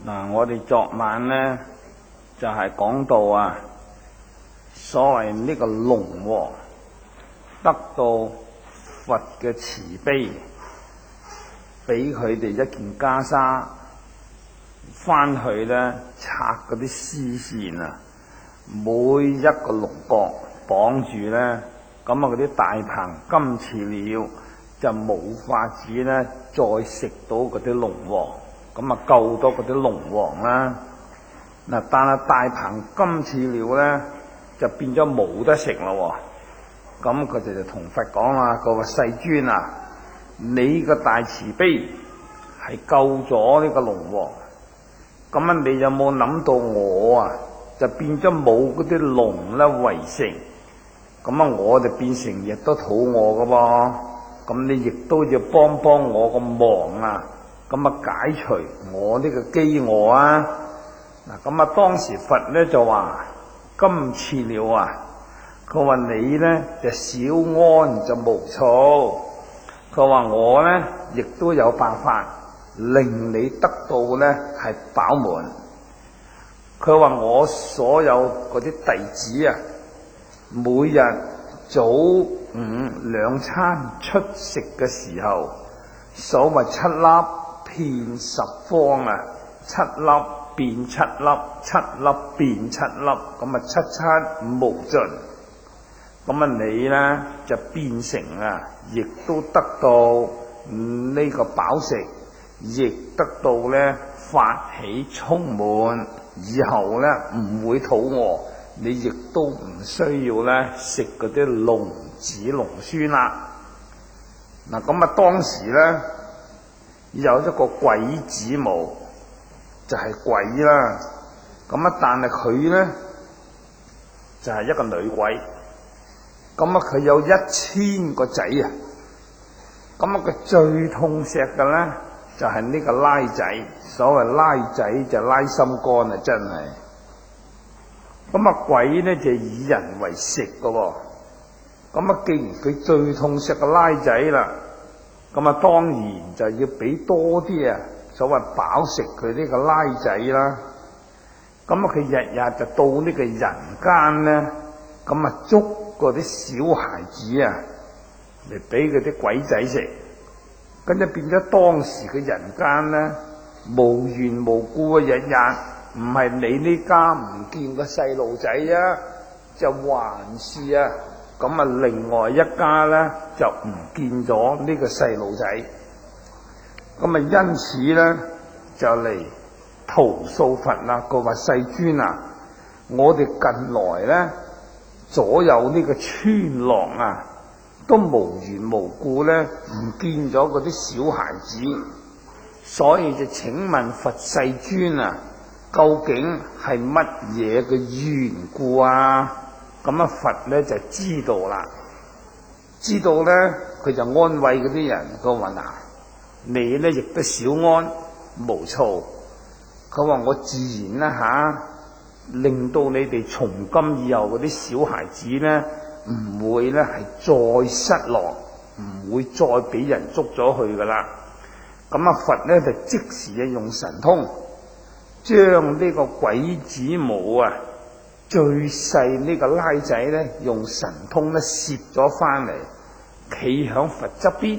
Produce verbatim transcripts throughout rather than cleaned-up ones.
嗱，我哋昨晚呢就係、是、講到啊，所謂呢個龍王得到佛嘅慈悲，俾佢哋一件袈裟，翻去呢拆嗰啲絲線啊，每一個龍角綁住呢，咁啊嗰啲大鵬金翅鳥就冇法子呢再食到嗰啲龍王。咁啊救到嗰啲龍王啦，嗱，但係大鵬金翅鳥咧就變咗冇得食咯。咁佢哋就同佛講啦，佢話世尊啊，你個大慈悲係救咗呢個龍王，咁啊你有冇諗到我啊就變咗冇嗰啲龍咧為食，咁啊我就變成亦都肚餓噶噃，咁你亦都要幫幫我個忙啊！咁啊解除我呢個飢餓啊！嗱，咁啊當時佛咧就話金翅鳥啊，佢話你咧就小安就無躁，佢話我咧亦都有辦法令你得到咧係飽滿。佢話我所有嗰啲弟子啊，每日早午兩餐出食嘅時候，所謂七粒遍十方啊，七粒變七粒，七粒變七粒，咁啊七七無盡。咁啊你咧就變成啊，亦都得到呢個飽食，亦得到咧發起充滿，以後咧唔會肚餓，你亦都唔需要咧食嗰啲龍子龍孫啦。嗱，咁啊當時咧有一個鬼子母，就係、是、鬼啦。咁啊，但係佢咧就係、是、一個女鬼。咁啊，佢有一千個仔啊。咁啊，佢最痛錫嘅咧就係、是、呢個拉仔。所謂拉仔就拉心肝啊，真係。咁啊，鬼咧就以人為食嘅喎。咁啊，既然佢最痛錫嘅拉仔啦，咁啊，當然就要俾多啲啊，所謂飽食佢呢個拉仔啦。咁啊，佢日日就到呢個人間咧，咁啊捉嗰啲小孩子啊嚟俾嗰啲鬼仔食，跟住變咗當時嘅人間咧無緣無故嘅日日，唔係你呢家唔見個細路仔啊，就還是啊。咁啊，另外一家咧就唔見咗呢個細路仔，咁啊，因此咧就嚟投訴佛啦。佢話世尊啊，我哋近來咧左右呢個村落啊，都無緣無故咧唔見咗嗰啲小孩子，所以就請問佛世尊啊，究竟係乜嘢嘅緣故啊？咁啊，佛咧就知道啦，知道咧佢就安慰嗰啲人，佢話嗱，你咧亦都小安無躁，佢話我自然啦吓、啊，令到你哋從今以後嗰啲小孩子咧唔會咧係再失落，唔會再俾人捉咗去噶啦。咁啊，佛咧就即時啊用神通，將呢個鬼子母啊，最細呢個拉仔咧，用神通咧攝咗翻嚟，企響佛側邊。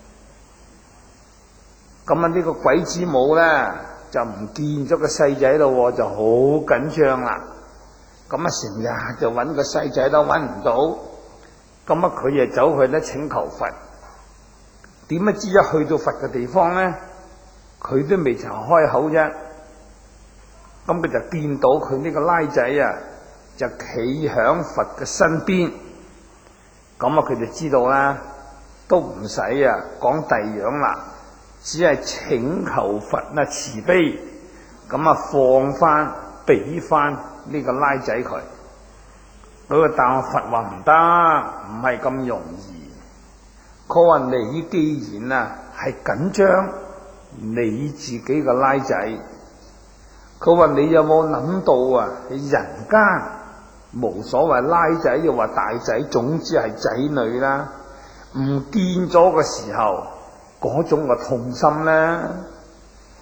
咁啊，呢個鬼子母咧就唔見咗個細仔咯，就好緊張啦。咁啊，成日就揾個細仔都揾唔到。咁啊，佢就走去咧請求佛。點不知一去到佛嘅地方咧，佢都未曾開口啫。咁佢就見到佢呢個拉仔啊，就企響佛嘅身邊，咁啊佢就知道啦，都唔使啊講第樣啦，只係請求佛啊慈悲，咁啊放翻俾翻呢個拉仔佢。佢話但佛話唔得，唔係咁容易。佢話你既然啊係緊張你自己嘅拉仔，佢話你有冇諗到啊？你人間無所謂拉仔又話大仔，總之係仔女啦，唔見咗嘅時候嗰種嘅痛心咧。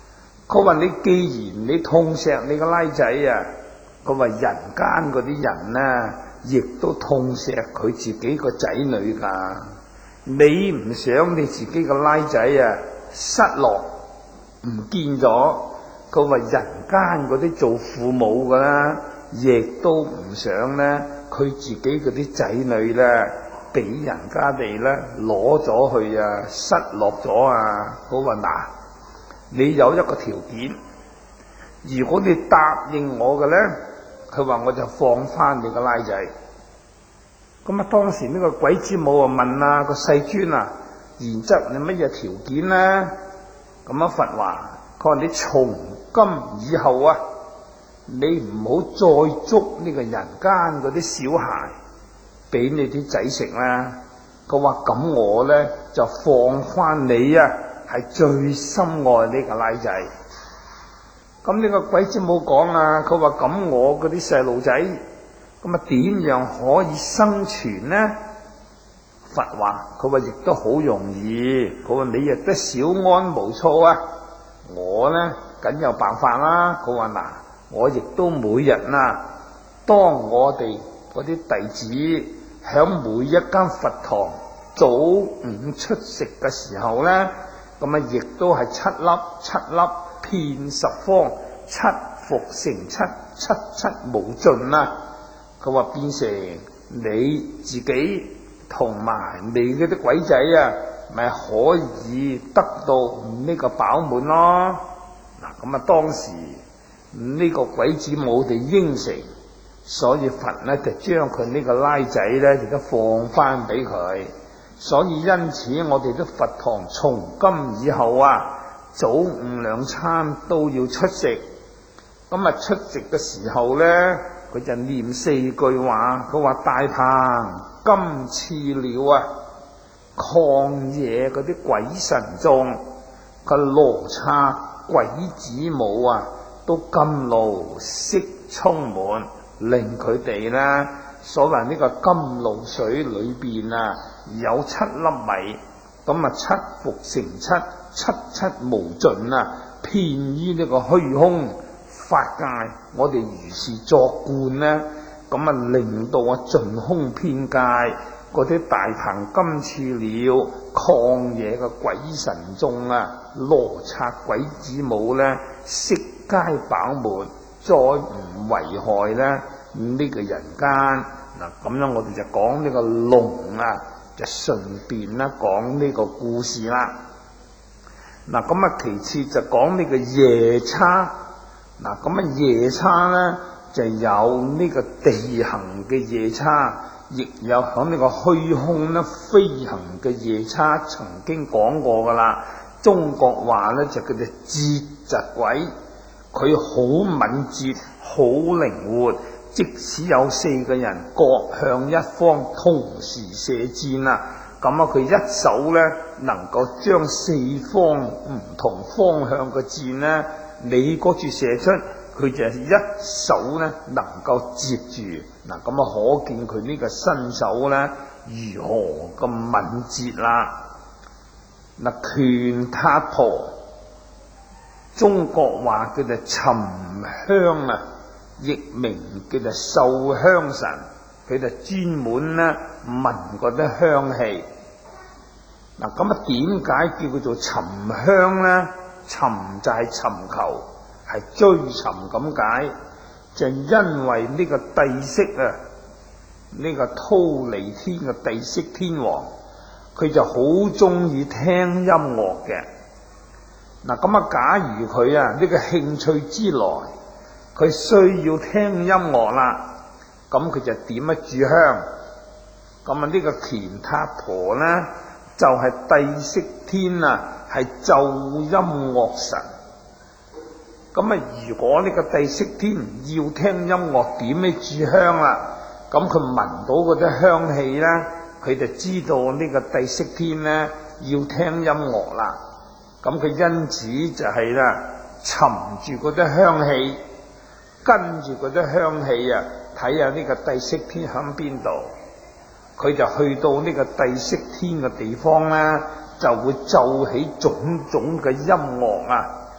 佢話你既然你痛錫你個拉仔啊，佢話人間嗰啲人啊，亦都痛錫佢自己個仔女㗎。你唔想你自己個拉仔啊失落唔見咗，佢話人間嗰啲做父母㗎啦，亦都唔想咧佢自己嗰啲仔女咧俾人家哋咧攞咗去啊，失落咗啊。佢話嗱，你有一個條件，如果你答應我嘅咧，佢話我就放翻你個拉仔。咁啊，當時呢個鬼子母啊問啊個世尊啊，然則你乜嘢條件呢？咁啊佛話，佢話你從今以後啊，你唔好再捉呢個人間嗰啲小孩俾你啲仔食啦。佢話咁我咧就放翻你啊，係最深愛呢個拉仔。咁呢個鬼子母講啊，佢話咁我嗰啲細路仔，咁啊點樣可以生存呢？佛話，佢話亦都好容易。佢話你亦都小安無躁啊，我呢梗有辦法啦。佢話嗱，我亦都每日啊，當我哋嗰啲弟子響每一間佛堂早午出食嘅時候呢，咁啊亦都係七粒七粒遍十方，七復成七，七七無盡啊。佢話變成你自己同埋你嗰啲鬼仔啊，咪可以得到呢個飽滿咯。嗱，咁啊當時呢個鬼子母哋應承，所以佛咧就將佢呢個拉仔咧亦都放翻俾佢。所以因此我哋啲佛堂從今以後啊，早午兩餐都要出食。咁啊出食嘅時候咧，佢就念四句話。佢話大鵬金翅鳥啊，曠野嗰啲鬼神眾，個羅剎鬼子母啊，都甘露悉充滿，令佢哋咧所謂呢個甘露水裏邊啊有七粒米，咁啊七復成七，七七無盡啊，遍於呢個虛空法界，我哋如是作觀呢，咁啊令到啊盡空遍界嗰啲大鵬金翅鳥、曠野嘅鬼神眾啊、羅剎鬼子母呢，悉皆飽滿，再唔危害咧呢、這個人間。嗱，咁樣我哋就講呢個龍啊，就順便啦講呢個故事啦。嗱，咁啊其次就講呢個夜叉。嗱，咁啊夜叉咧就有呢個地行嘅夜叉，亦有響呢個虛空咧飛行嘅夜叉，曾經講過噶啦。中國話咧就叫做折疾鬼，佢好敏捷，好靈活，即使有四個人各向一方同時射箭啊，咁啊佢一手咧能夠將四方唔同方向嘅箭咧，你嗰處射出，佢就一手咧能夠接住。嗱，咁啊可見佢呢個身手咧如何咁敏捷啦。嗱，權塔婆，中國話叫做沉香啊，亦名叫做麝香神，佢就專門咧聞嗰啲香氣。嗱，咁啊點解叫佢做沉香咧？尋就係尋求，係追尋咁解，就因為呢個帝釋啊，呢個忉利天嘅帝釋天王，佢就好中意聽音樂嘅。嗱，咁啊假如佢啊呢個興趣之來，佢需要聽音樂啦，咁佢就點一炷香。咁啊呢個乾塔婆咧就係帝釋天啊，係奏音樂神。咁啊如果呢個帝釋天要聽音樂，點一炷香啦，咁佢聞到嗰啲香氣咧，佢就知道呢個帝釋天咧要聽音樂啦。咁佢因此就係啦，尋住嗰啲香氣，跟住嗰啲香氣啊，睇下呢個帝釋天響邊度，佢就去到呢個帝釋天嘅地方咧，就會奏起種種嘅音樂啊。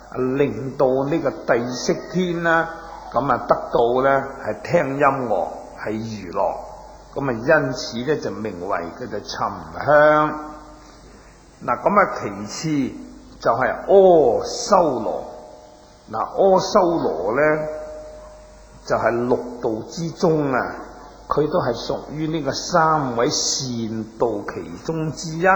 令到呢個帝釋天啦，咁啊得到咧係聽音樂係娛樂，咁啊因此咧就名為叫做沉香。嗱咁啊其次就係阿修羅。嗱阿修羅咧就係、是、六道之中啊，佢都係屬於呢個三位善道其中之一。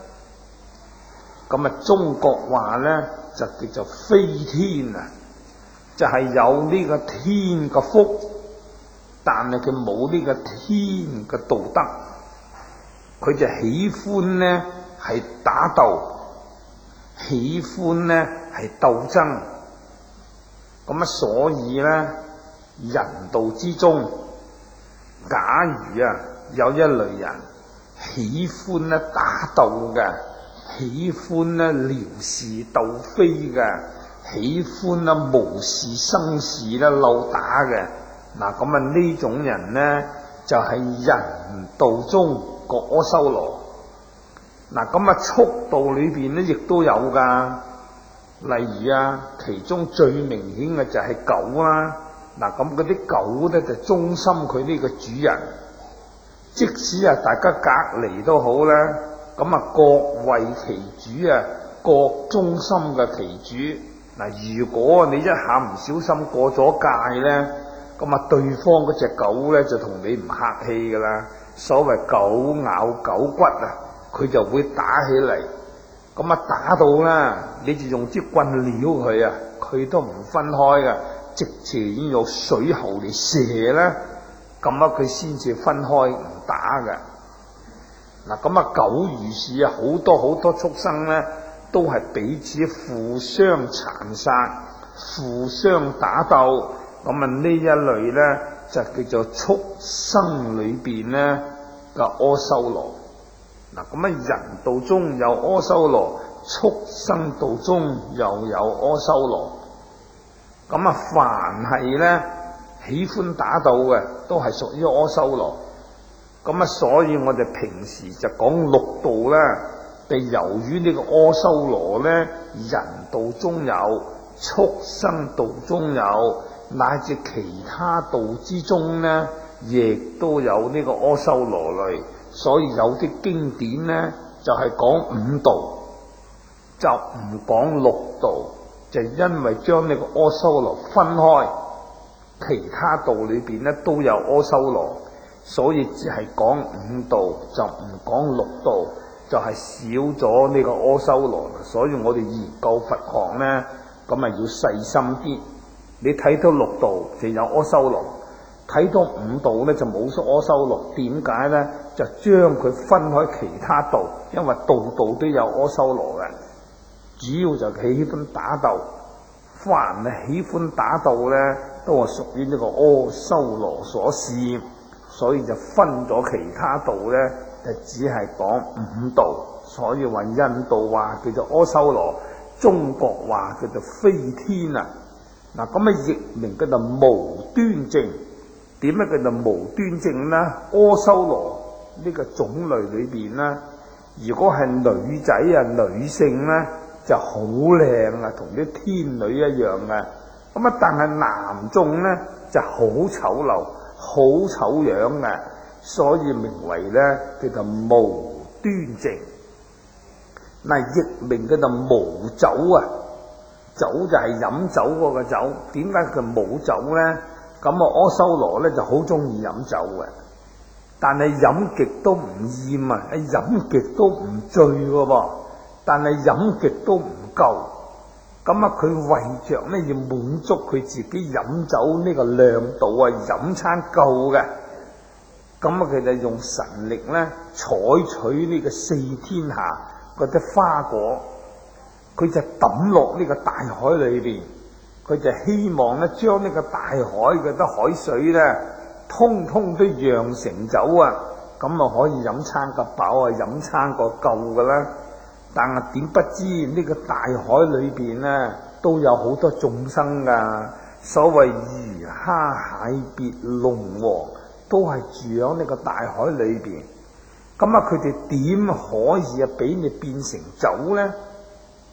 咁啊中國話咧就叫做飛天啊，就係、是、有呢個天嘅福，但係佢冇呢個天嘅道德，佢就喜歡咧係打鬥，喜歡咧係鬥爭。咁啊，所以咧，人道之中，假如啊有一類人喜歡咧打鬥嘅，喜歡咧撩事鬥非嘅，喜歡咧無事生事咧毆打嘅，嗱咁啊呢種人咧就係、是、人道中個阿修羅。嗱咁啊畜道裏邊咧亦都有噶。例如啊，其中最明顯嘅就係狗啦。嗱，咁嗰啲狗咧就忠心佢呢個主人，即使啊大家隔離都好啦，咁啊各為其主啊，各忠心嘅其主。嗱，如果你一下唔小心過咗界咧，咁啊對方嗰隻狗咧就同你唔客氣噶啦。所謂狗咬狗骨啊，佢就會打起嚟。咁啊打到啦，你就用支棍撩佢啊，佢都唔分開噶，直情用水喉嚟射啦，咁啊佢先至分開唔打噶。嗱咁啊狗如是啊，好多好多畜生咧，都係彼此互相殘殺、互相打鬥。咁啊呢一類咧就叫做畜生裏邊咧嘅阿修羅。嗱咁啊人道中有阿修羅，畜生道中又有阿修羅。咁啊凡係咧喜歡打鬥嘅，都係屬於阿修羅。咁啊所以我哋平時就講六道啦，就由於呢個阿修羅咧，人道中有，畜生道中有，乃至其他道之中咧，亦都有呢個阿修羅類。所以有啲經典咧就係、是、講五道，就唔講六道，就因為將呢個阿修羅分開，其他道裏邊咧都有阿修羅，所以只係講五道，就唔講六道，就係、是、少咗呢個阿修羅。所以我哋研究佛學咧，咁啊要細心啲。你睇到六道就有阿修羅，睇到五道咧就冇阿修羅。點解咧？就將佢分開其他道，因為道道都有阿修羅嘅。主要就喜歡打鬥，凡係喜歡打鬥咧，都係屬於呢個阿修羅所示，所以就分咗其他道咧，就只係講五道。所以話印度話叫做阿修羅，中國話叫做飛天啊。嗱咁啊譯名叫做無端正。點解叫做無端正咧？阿修羅呢個種類裏邊咧，如果係女仔啊女性咧就好靚啊，同啲天女一樣嘅。咁啊但係男眾咧就好醜陋、好醜樣嘅，所以名為咧叫做無端正。嗱譯名叫做無酒啊，酒就係飲酒嗰個酒。點解佢冇酒咧？咁啊阿修羅咧就好中意飲酒嘅，但係飲極都唔厭啊，飲極都唔醉嘅噃，但係飲極都唔夠。咁啊佢為着咧要滿足佢自己飲酒呢個量度啊，飲餐夠嘅。咁啊佢就用神力咧採取呢個四天下嗰啲花果，佢就抌落呢個大海裏邊。佢就希望咧，將呢個大海嘅啲海水咧，通通都釀成酒啊！咁啊可以飲餐個飽啊，飲餐個夠噶啦。但係點不知呢個大海裏邊咧，都有好多眾生噶。所謂魚蝦蟹鱉龍王，都係住喺呢個大海裏邊。咁啊，佢哋點可以啊俾你變成酒咧？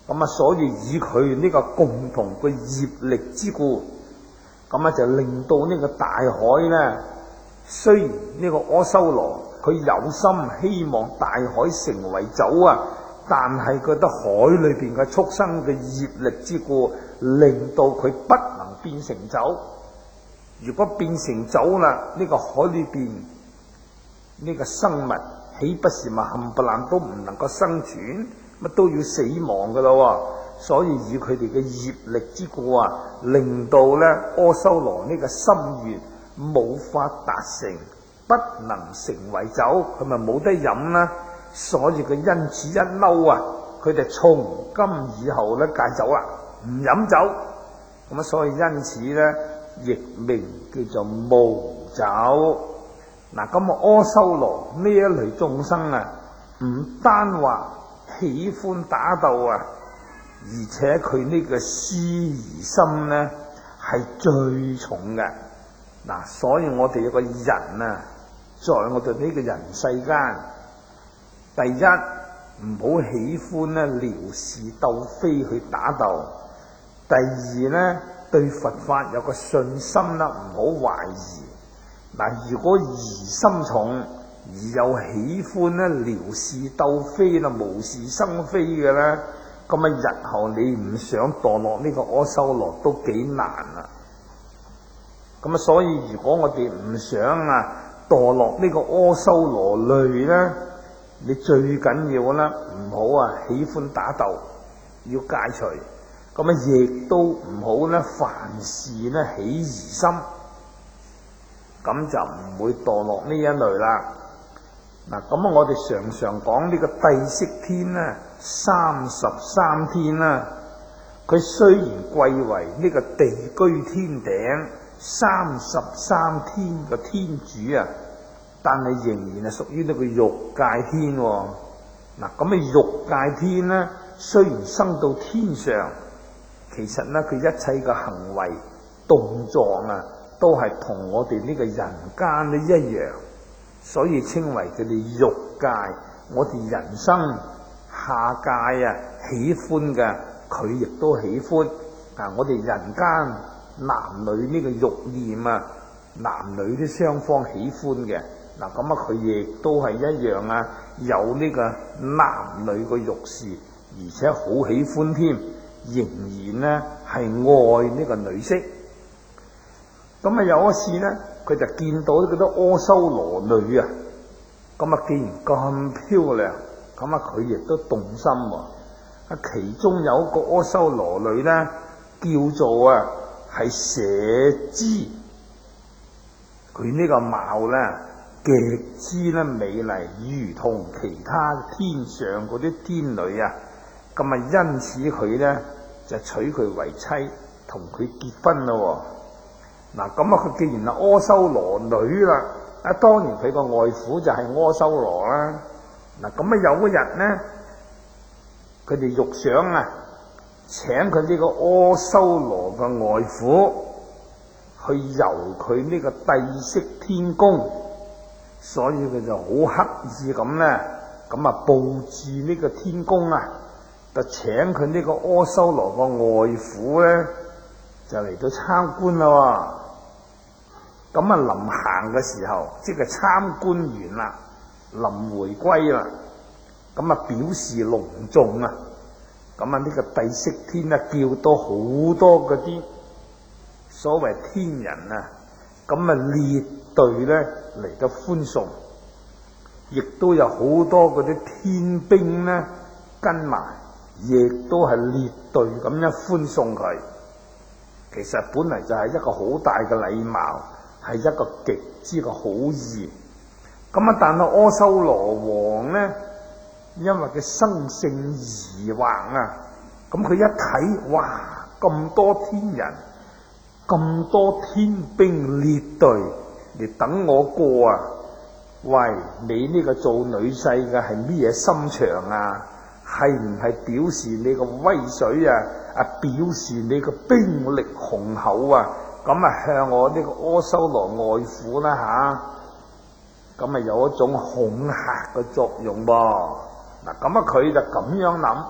咁啊，所以以佢呢個共同嘅業力之故，咁啊就令到呢個大海呢，雖然呢個阿修羅佢有心希望大海成為酒啊，但係覺得海裏邊嘅畜生嘅業力之故，令到佢不能變成酒。如果變成酒啦，呢個海裏邊呢個生物豈不是咪冚唪唥都唔能夠生存，乜都要死亡噶咯？所以以佢哋嘅業力之故啊，令到咧阿修羅呢個心願冇法達成，不能成為酒，佢咪冇得飲啦。所以佢因此一嬲啊，佢哋從今以後咧戒酒啦，唔飲酒。咁啊，所以因此咧，亦名叫做無酒。嗱，咁啊，阿修羅呢一類眾生啊，唔單話喜歡打鬥啊，而且佢呢個思疑心呢係最重嘅。嗱，所以我哋有個人啊，在我哋呢個人世間，第一唔好喜歡咧撩事鬥非去打鬥；第二呢，對佛法有個信心啦，唔好懷疑。嗱，如果疑心重而又喜歡咧撩事鬥非啦、無事生非嘅咧，咁啊日後你唔想墮落呢個阿修羅都幾難啊！咁啊，所以如果我哋唔想啊墮落呢個阿修羅類咧，你最緊要咧唔好啊喜歡打鬥，要戒除。咁啊，亦都唔好咧凡事咧起疑心。咁就唔會墮落呢一類啦。嗱，咁啊，我哋常常講呢個帝釋天咧，三十三天啦。佢雖然貴為呢個地居天頂三十三天嘅天主啊，但係仍然係屬於呢個欲界天。嗱，咁啊，欲界天咧，雖然生到天上，其實咧佢一切嘅行為動作啊，都係同我哋呢個人間咧一樣，所以稱為佢哋欲界。我哋人生下界啊，喜歡嘅佢亦都喜歡。啊，我哋人間男女呢個欲念啊，男女都雙方喜歡嘅。嗱，咁啊，佢亦都係一樣啊，有呢個男女嘅欲事，而且好喜歡添，仍然呢係愛呢個女色。咁啊，有一次咧，佢就見到嗰啲阿修羅女啊，咁啊，既然咁漂亮，咁啊，佢亦都動心喎。啊，其中有一個阿修羅女咧，叫做啊係舍茲，佢呢個貌咧極之咧美麗，如同其他天上嗰啲天女啊。咁啊，因此佢咧就娶佢為妻，同佢結婚咯。嗱，咁啊，佢既然係阿修羅女啦，啊，當然佢個外父就係阿修羅啦。嗱，咁啊，有一日咧，佢哋欲想啊，請佢呢個阿修羅嘅外父去遊佢呢個帝釋天宮，所以佢就好刻意咁咧，咁啊佈置呢個天宮啊，就請佢呢個阿修羅嘅外父咧，就嚟到參觀啦。咁啊，臨行嘅時候，即係參觀完啦，臨回歸啦，咁啊表示隆重啊，咁啊呢個帝釋天啊叫到好多嗰啲所謂天人啊，咁啊列隊咧嚟到歡送，亦都有好多嗰啲天兵咧跟埋，亦都係列隊咁樣歡送佢。其實本嚟就係一個好大嘅禮貌，係一個極之嘅好意。咁啊，但係阿修羅王咧，因為佢生性疑惑啊，咁佢一睇，哇，咁多天人，咁多天兵列隊嚟等我過啊！喂，你呢個做女婿嘅係咩嘢心腸啊？係唔係表示你個威水啊？啊，表示你個兵力雄厚啊？咁啊，向我呢個阿修羅外父啦吓，咁啊有一種恐嚇嘅作用噃。嗱，咁啊佢就咁樣諗，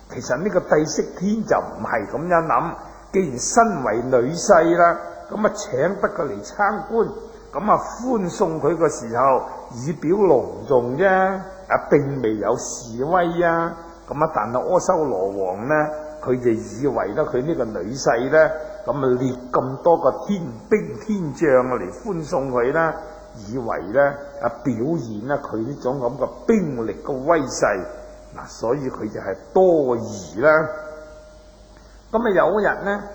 其實呢個帝釋天就唔係咁樣諗，既然身為女婿啦，咁啊請得佢嚟參觀，咁啊歡送佢嘅時候以表隆重啫，啊並未有示威啊。咁啊，但係阿修羅王呢，佢就以為咧佢呢個女婿呢，咁啊列咁多個天兵天將嚟歡送佢啦，以為呢啊表現咧佢呢種咁嘅兵力嘅威勢，嗱，所以佢就係多疑啦。咁啊有一日呢，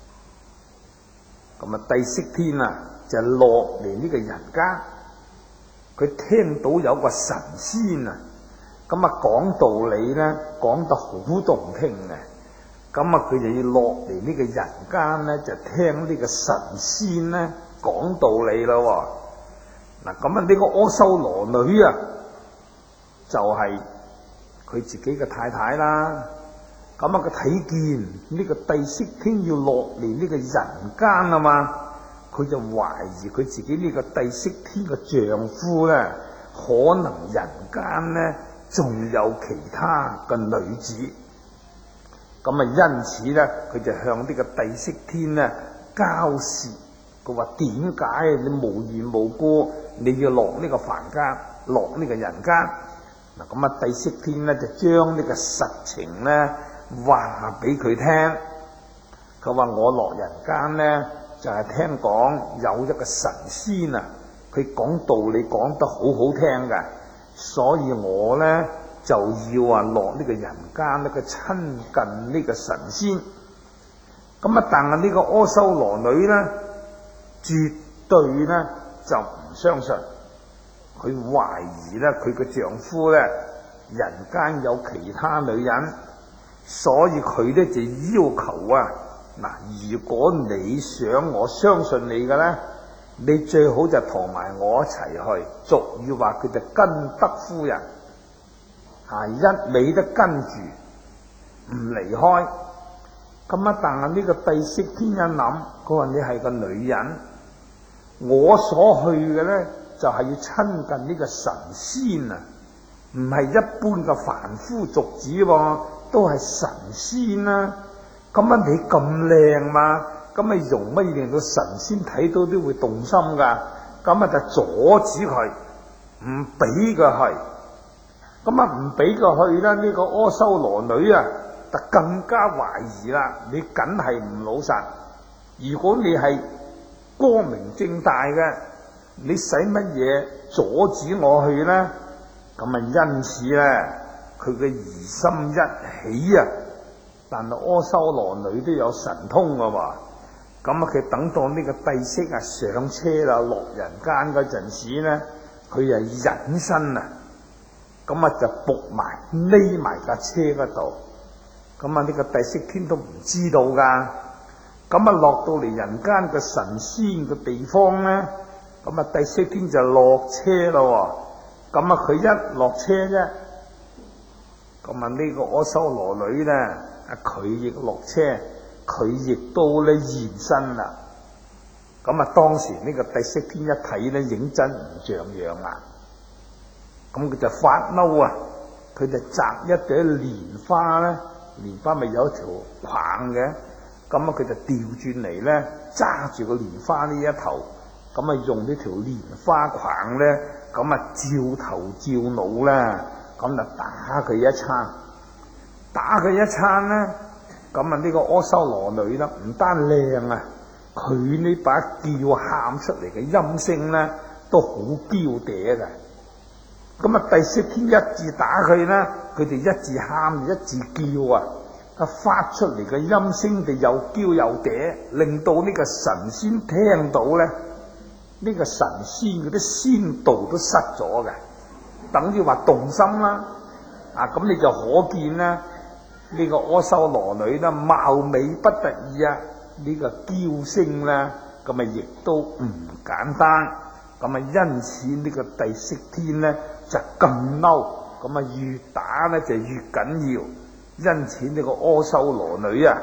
咁啊帝釋天啊就落嚟呢個人間，佢聽到有個神仙啊，咁啊講道理咧講得好動聽嘅，咁啊佢就要落嚟呢個人間咧，就聽呢個神仙咧講道理咯。嗱，咁啊呢個阿修羅女啊，就係佢自己嘅太太啦。咁啊佢睇見呢個帝釋天要落嚟呢個人間啊嘛，佢就懷疑佢自己呢個帝釋天嘅丈夫咧，可能人間咧仲有其他嘅女子。咁啊因此咧，佢就向呢個帝釋天咧交涉。佢話點解你無緣無故你要落呢個凡間，落呢個人間？嗱，咁啊帝釋天咧就將呢個實情咧話俾佢聽。佢話我落人間咧就係、是、聽講有一個神仙啊，佢講道理講得好好聽㗎，所以我咧就要啊落呢個人間咧，佢親近呢個神仙。咁啊，但係呢個阿修羅女咧，絕對咧就唔相信，佢懷疑咧佢嘅丈夫咧人間有其他女人，所以佢咧就要求啊，嗱，如果你想我相信你嘅咧，你最好就同埋我一齊去。俗語話佢就跟得夫人，啊一味都跟住唔離開。咁啊，但係呢個帝釋天一諗，佢話你係個女人，我所去嘅咧就係、是、要親近呢個神仙啊，唔係一般嘅凡夫俗子喎，都係神仙啦。咁啊你咁靚嘛，咁啊容乜嘢令到神仙睇到都會動心噶？咁啊就阻止佢，唔俾佢去。咁啊唔俾佢去啦，呢、這個阿修羅女啊就更加懷疑啦，你梗係唔老實。如果你係光明正大嘅，你使乜嘢阻止我去呢？咁啊因此咧，佢嘅疑心一起啊，但係阿修羅女都有神通噶喎。咁啊佢等到呢個帝釋啊上車啦，落人間嗰陣時咧，佢就隱身啊，咁啊就伏埋匿埋架車嗰度。咁啊呢個帝釋天都唔知道噶。咁啊落到嚟人間嘅神仙嘅地方咧，咁啊帝釋天就落車咯。咁啊佢一落車啫，咁啊呢個阿修羅女咧，啊佢亦落車，佢亦都咧現身啦。咁啊當時呢個帝釋天一睇咧，認真唔像樣啦。咁佢就發嬲啊，佢就摘一朵蓮花咧，蓮花咪有一條框嘅，咁啊佢就調轉嚟咧，揸住個蓮花呢一頭，咁啊用呢條蓮花框咧，咁啊照頭照腦啦，咁就打佢一餐，打佢一餐咧，咁啊呢個阿修羅女啦，唔單靚啊，佢呢把叫喊出嚟嘅音聲咧，都好嬌嗲嘅。咁啊帝釋天一字打佢啦，佢哋一字喊一字叫啊，啊發出嚟嘅音聲就又嬌又嗲，令到呢個神仙聽到咧，呢、這個神仙嗰啲仙道都失咗嘅，等於話動心啦。啊咁你就可見啦，呢、這個阿修羅女啦，貌美不得意啊，呢、這個嬌聲啦，咁啊亦都唔簡單。咁啊因此呢個帝釋天咧就咁嬲，咁啊越打咧就越緊要。因此呢個阿修羅女啊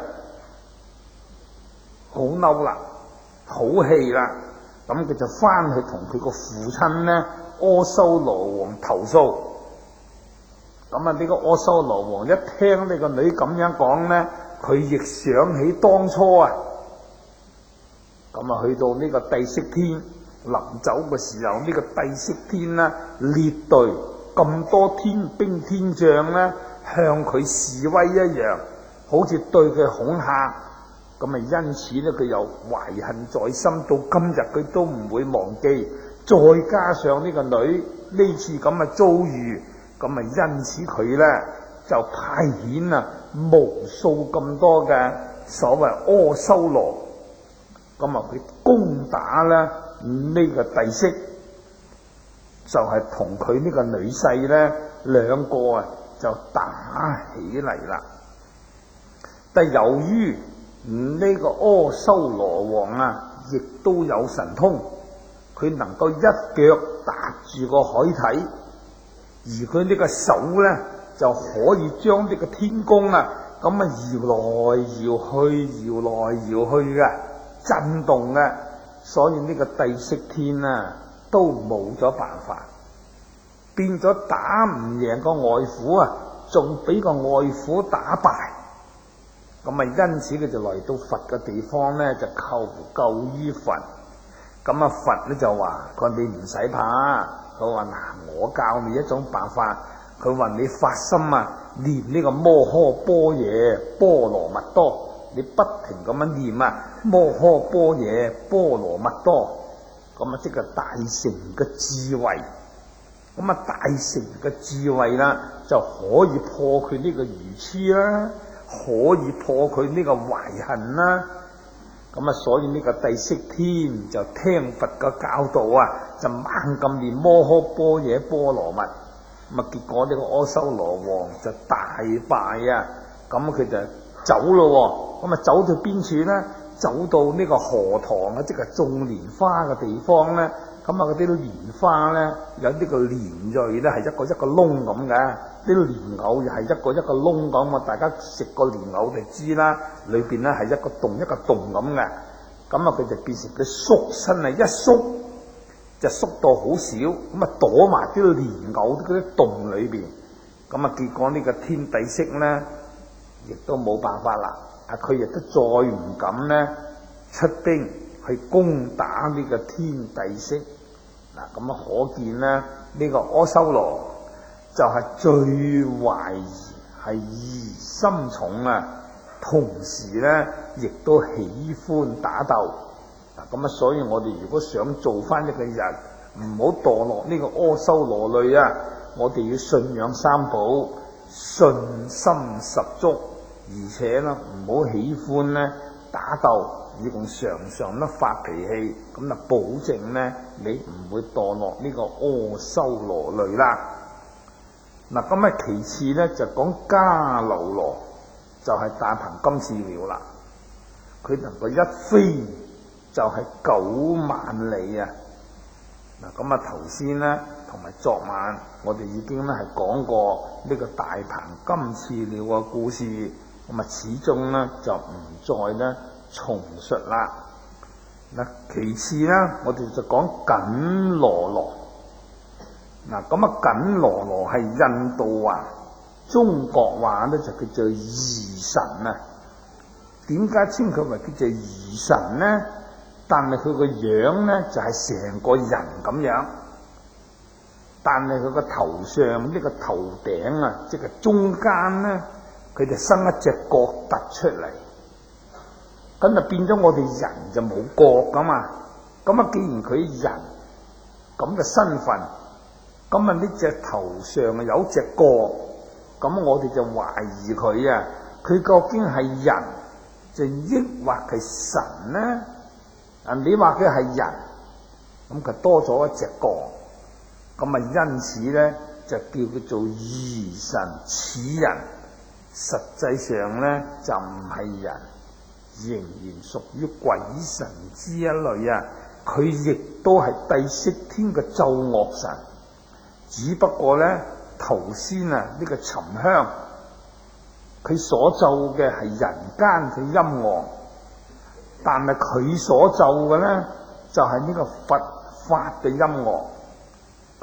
好嬲啦，好氣啦，咁佢就翻去同佢個父親咧阿修羅王投訴。 咁啊呢個阿修羅王一聽呢個女咁樣講咧，佢亦想起當初啊，咁啊去到呢個帝釋天臨走嘅時候，呢、這個帝釋天咧列隊咁多天兵天將咧向佢示威一樣，好似對佢恐嚇。咁啊，因此咧，佢又懷恨在心，到今日佢都唔會忘記。再加上呢個女呢次咁嘅遭遇，咁啊，因此佢咧就派遣啊無數咁多嘅所謂阿修羅，咁啊，佢攻打咧呢個帝釋，就係同佢呢個女婿咧兩個啊就打起嚟啦。但由於呢個阿修羅王啊，亦都有神通，佢能夠一腳踏住個海體，而佢呢個手咧就可以將呢個天宮啊咁啊搖來搖去、搖來搖去嘅震動嘅，所以呢個帝釋天啊都冇咗辦法，變咗打唔贏個外父啊，仲俾個外父打敗。咁啊，因此佢就嚟到佛嘅地方咧，就求救於佛。咁啊，佛咧就話：佢話你唔使怕，佢話嗱，我教你一種辦法。佢話你發心啊，念呢個摩訶般若波羅蜜多，你不停咁樣念啊，摩訶般若波羅蜜多，咁啊即係大乘嘅智慧。咁啊，大乘嘅智慧啦，就可以破佢呢個愚痴啦。可以破佢呢個懷恨啦，咁啊，所以呢個帝釋天就聽佛嘅教導啊，就猛咁念摩訶般若波羅蜜，咁啊，結果呢個阿修羅王就大敗啊，咁佢就走咯，咁啊，走到邊處咧？走到呢個荷塘啊，即係種蓮花嘅地方咧，咁啊，嗰啲蓮花咧有呢個蓮蕊咧，係一個一個窿咁嘅。呢個蓮藕又係一個一個窿咁啊！大家食過蓮藕就知啦，裏邊咧係一個洞一個洞咁嘅。咁啊，佢就變成佢縮身啊，一縮就縮到好少，咁啊躲埋啲蓮藕嗰啲洞裏邊。咁啊，結果呢個天帝釋咧，亦都冇辦法啦。啊，佢亦都再唔敢咧出兵去攻打呢個天帝釋。嗱，咁啊，可見咧呢個阿修羅就係最懷疑，係疑心重啊，同時咧亦都喜歡打鬥。嗱，咁啊，所以我哋如果想做翻一個人，唔好墮落呢個阿修羅類啊，我哋要信仰三寶，信心十足，而且咧唔好喜歡咧打鬥，而共常常咧發脾氣，咁啊保證咧你唔會墮落呢個阿修羅類啦。嗱，咁啊其次咧就講迦樓羅，就係、是、大鵬金翅鳥啦。佢能夠一飛就係九萬里啊！嗱，咁啊頭先咧同埋昨晚我哋已經咧係講過呢個大鵬金翅鳥嘅故事，咁啊始終咧就唔再咧重述啦。嗱，其次咧我哋就講緊羅羅。嗱，咁啊緊羅羅係印度話，中國話咧就叫做疑神啊。點解稱佢為叫做疑神咧？但係佢個樣咧就係成個人咁樣，但係佢個頭上呢個頭頂啊，即係中間咧，佢就生一隻角突出嚟，咁就變咗我哋人就冇角噶嘛。咁啊，既然佢人咁嘅身份，咁啊呢隻頭上啊有隻角，咁我哋就懷疑佢啊，佢究竟係人，就抑或係神咧？啊！你話佢係人，咁佢多咗一隻角，咁啊因此咧就叫佢做疑神似人，實際上咧就唔係人，仍然屬於鬼神之一類啊！佢亦都係帝釋天嘅奏樂神，只不過咧頭先啊呢個沉香，佢所奏嘅係人間嘅音樂。但係佢所奏嘅咧，就係、是、呢個佛法嘅音樂。咁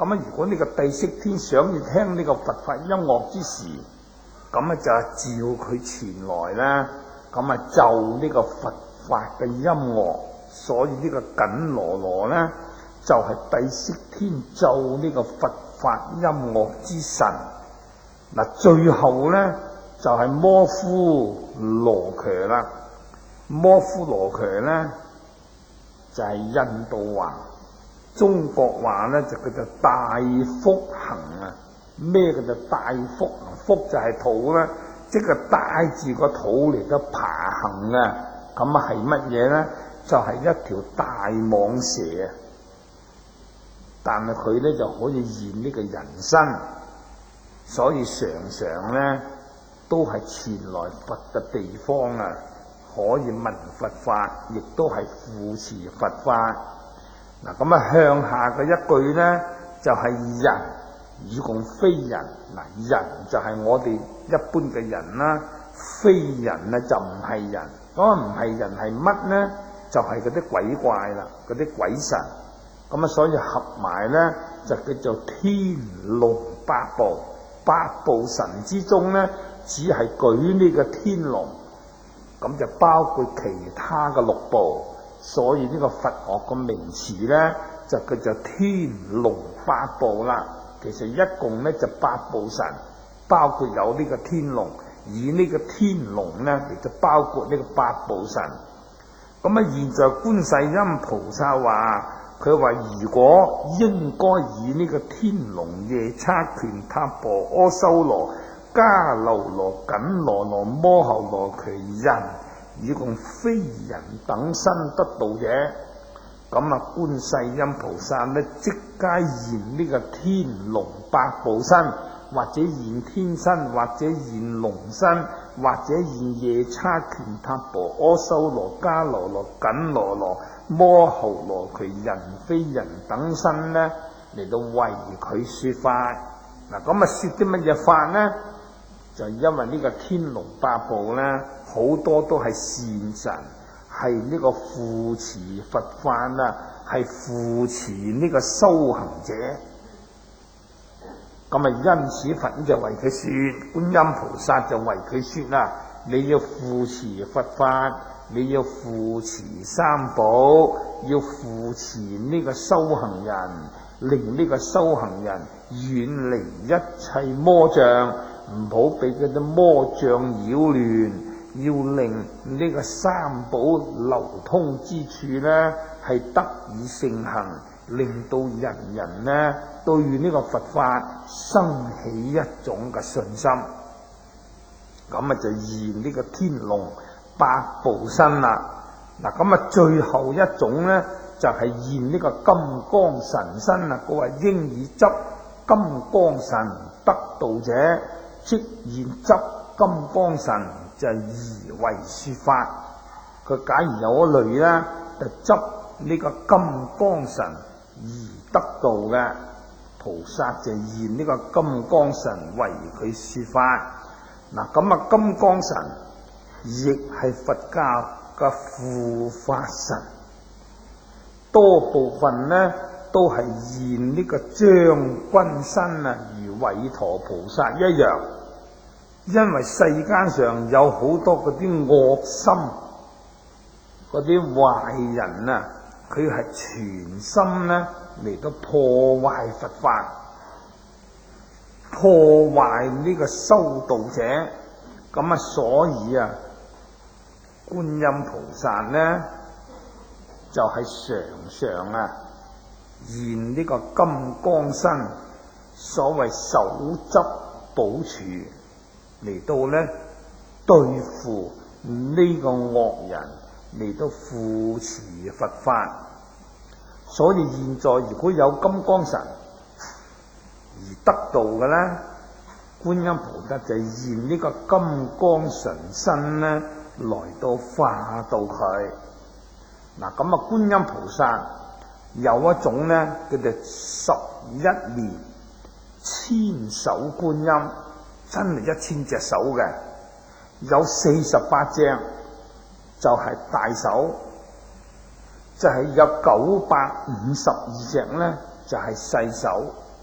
咁啊，如果呢個帝釋天想要聽呢個佛法音樂之時，咁啊就係召佢前來啦。咁啊就呢個佛法嘅音樂，所以呢個緊羅羅咧就係帝釋天奏呢個佛法音樂之神。嗱，最後咧就係摩呼羅伽啦。摩呼羅伽咧就係印度話，中國話咧就叫做大福行啊。咩叫做大福？福就係肚啦，即係帶住個肚嚟到爬行啊。咁啊係乜嘢咧？就係、是、一條大蟒蛇啊！但係佢咧就可以現呢個人身，所以常常咧都係前來佛嘅地方啊，可以聞佛法，亦都係扶持佛法。嗱，咁啊向下嘅一句咧就係、是、人，以共非人。嗱，人就係我哋一般嘅人啦，非人咧就唔係人。咁啊唔係人係乜咧？就係嗰啲鬼怪啦，嗰啲鬼神。咁啊，所以合埋咧就叫做天龍八部。八部神之中咧，只係舉呢個天龍，咁就包括其他嘅六部。所以呢個佛學個名詞咧就叫做天龍八部啦。其實一共咧就八部神，包括有呢個天龍，以呢個天龍咧亦就包括呢個八部神。咁啊，現在觀世音菩薩話，佢話如果應該以呢個天龍夜叉拳塔婆阿修羅迦樓羅緊羅羅摩睺羅其人，以共非人等身得道者。咁啊，觀世音菩薩咧即皆現呢個天龍八部身，或者現天身，或者現龍身，或者現夜叉拳塔婆阿修羅迦樓羅緊羅羅摩睺羅其人非人等身咧嚟到為佢說法。嗱，咁啊說啲乜嘢法咧？就因為呢個天龍八部咧，好多都係善神，係呢個扶持佛法啊，係扶持呢個修行者。咁啊，因此佛就為佢說，觀音菩薩就為佢說啦，你要扶持佛法，你要扶持三寶，要扶持呢個修行人，令呢個修行人遠離一切魔障，唔好俾嗰啲魔障擾亂，要令呢個三寶流通之處呢係得以盛行，令到人人呢對呢個佛法生起一種嘅信心。咁啊就現呢個天龍八部身啦。嗱，咁啊最後一種呢就係、是、現呢個金剛神身啦。佢話應以執金剛神得道者，即現執金剛神就而為說法。佢假如有一類咧，就執呢個金剛神而得道嘅菩薩，就現呢個金剛神為佢說法。嗱，咁啊金剛神亦係佛教嘅護法神，多部分呢都係現呢個將軍身啊，如韋陀菩薩一樣。因為世間上有好多嗰啲惡心、嗰啲壞人啊，佢係全心咧嚟到破壞佛法，破壞呢個修道者。咁啊，所以啊，觀音菩薩咧就係、是、常常啊現呢個金剛身，所謂手執寶杵嚟到咧對付呢個惡人，嚟到扶持佛法。所以現在如果有金剛神而得道嘅咧，觀音菩薩就現呢個金剛神身咧來到化度佢。嗱，咁啊觀音菩薩有一種咧叫做十一面千手觀音，真係一千隻手嘅，有四十八隻就係大手，就係、是、有九百五十二隻咧就係細手。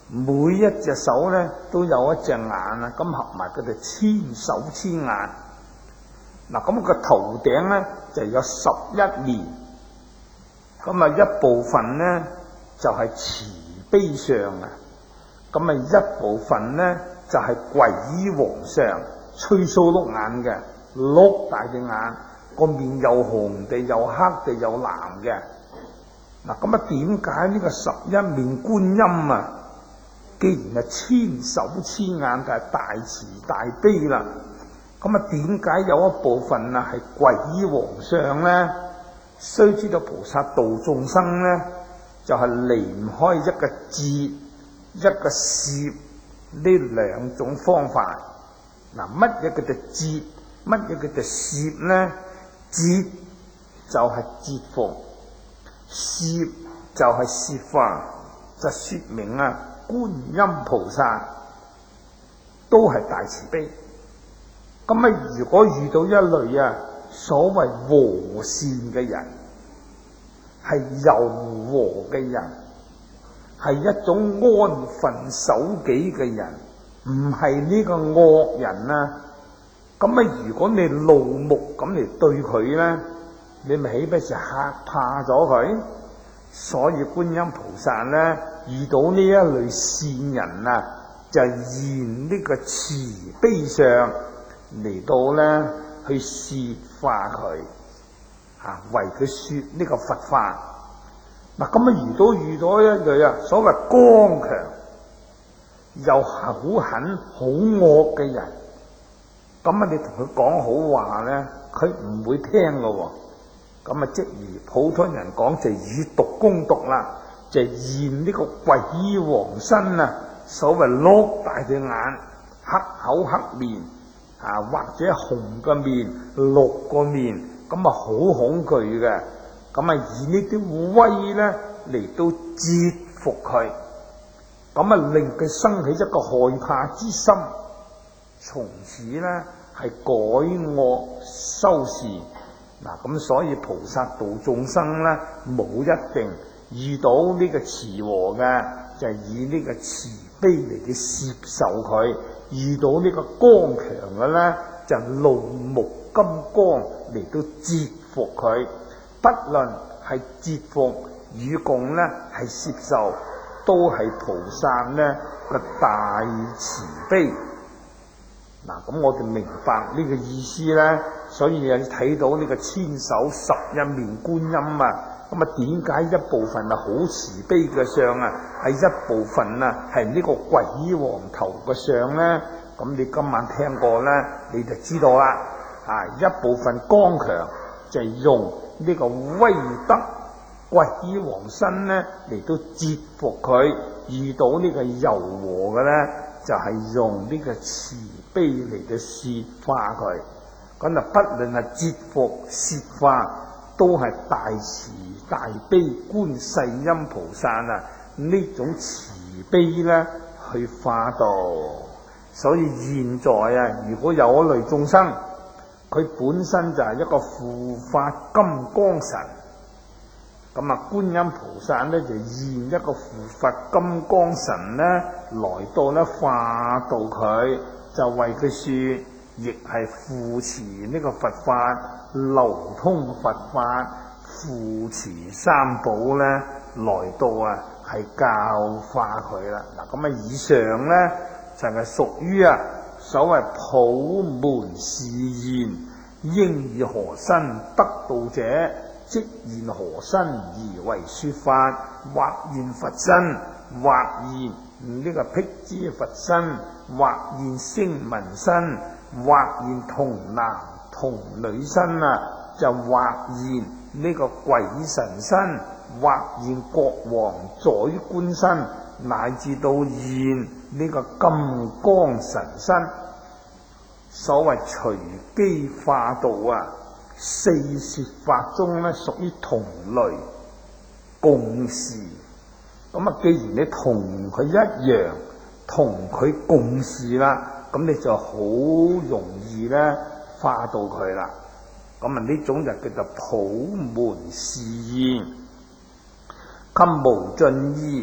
每一隻手咧都有一隻眼啊，咁合埋佢哋千手千眼。嗱，咁個頭頂咧就有十一面，咁啊一部分咧就係慈悲相啊，咁啊一部分咧就係皈依皇上，吹鬚碌眼嘅，碌大隻眼，個面又紅地又黑地又藍嘅。嗱，咁啊點解呢個十一面觀音啊，既然係千手千眼，就係大慈大悲啦，咁啊點解有一部分啊係皈依皇上咧？須知道菩薩度眾生咧，就係離唔開一個智一個攝呢兩種方法。嗱，乜嘢叫做智？乜嘢叫做攝咧？智就係折服，攝就係攝化，就說明啊觀音菩薩都係大慈悲。咁啊，如果遇到一類啊所謂和善嘅人，係柔和嘅人，係一種安分守己嘅人，唔係呢個惡人啊。咁啊，如果你怒目咁嚟對佢咧，你咪豈不是嚇怕咗佢？所以觀音菩薩咧遇到呢一類善人啊，就現呢個慈悲相嚟到咧去攝化佢，啊為佢說呢個佛法。嗱，咁啊，如果遇到一類啊所謂剛強又好狠好惡嘅人，咁啊你同佢講好話咧，佢唔會聽噶喎。咁啊，即如普通人講就以毒攻毒啦，就現呢個皈依皇身啊，所謂碌大隻眼、黑口黑面啊，或者紅個面、綠個面，咁啊好恐懼嘅。咁啊以呢啲威咧嚟到折服佢，咁啊令佢生起一個害怕之心，從此咧係改惡修善。嗱，咁所以菩薩度眾生咧，冇一定遇到呢個慈和嘅，就係以呢個慈悲嚟到攝受佢；遇到呢個剛強嘅咧，就怒目金剛嚟到折服佢。不論係折服與共咧，係攝受，都係菩薩咧個大慈悲。嗱，咁我哋明白呢個意思咧，所以啊睇到呢個千手十一面觀音啊，咁啊點解一部分啊好慈悲嘅相啊，係一部分啊係呢個皈依皇頭嘅相咧？咁你今晚聽過咧，你就知道啦。啊，一部分剛強就係用呢個威德皈依皇身咧嚟到折服佢；遇到呢個柔和嘅咧，就係、是、用呢個慈悲嚟到攝化佢。咁啊，不論係折服攝化，都係大慈大悲觀世音菩薩啊呢種慈悲咧去化度。所以現在啊，如果有一類眾生，佢本身就係一個護法金剛神，咁啊觀音菩薩咧就現一個護法金剛神咧來到咧化度佢，就為佢說，亦係扶持呢個佛法，流通佛法，扶持三寶咧來到啊係教化佢啦。嗱，咁啊以上咧就係屬於啊所謂普門示現，應以何身得道者，即現何身而為說法，或現佛身，或現呢個辟支佛身，或現聲聞身，或現童男童女身啊，就或現呢個鬼神身，或現國王宰官身，乃至到現呢個金剛神身。所謂隨機化度啊，四說法中咧屬於同類共事。咁啊，既然你同佢一樣，同佢共事啦，咁你就好容易咧化到佢啦。咁啊，呢種就叫做普門示現，給無盡意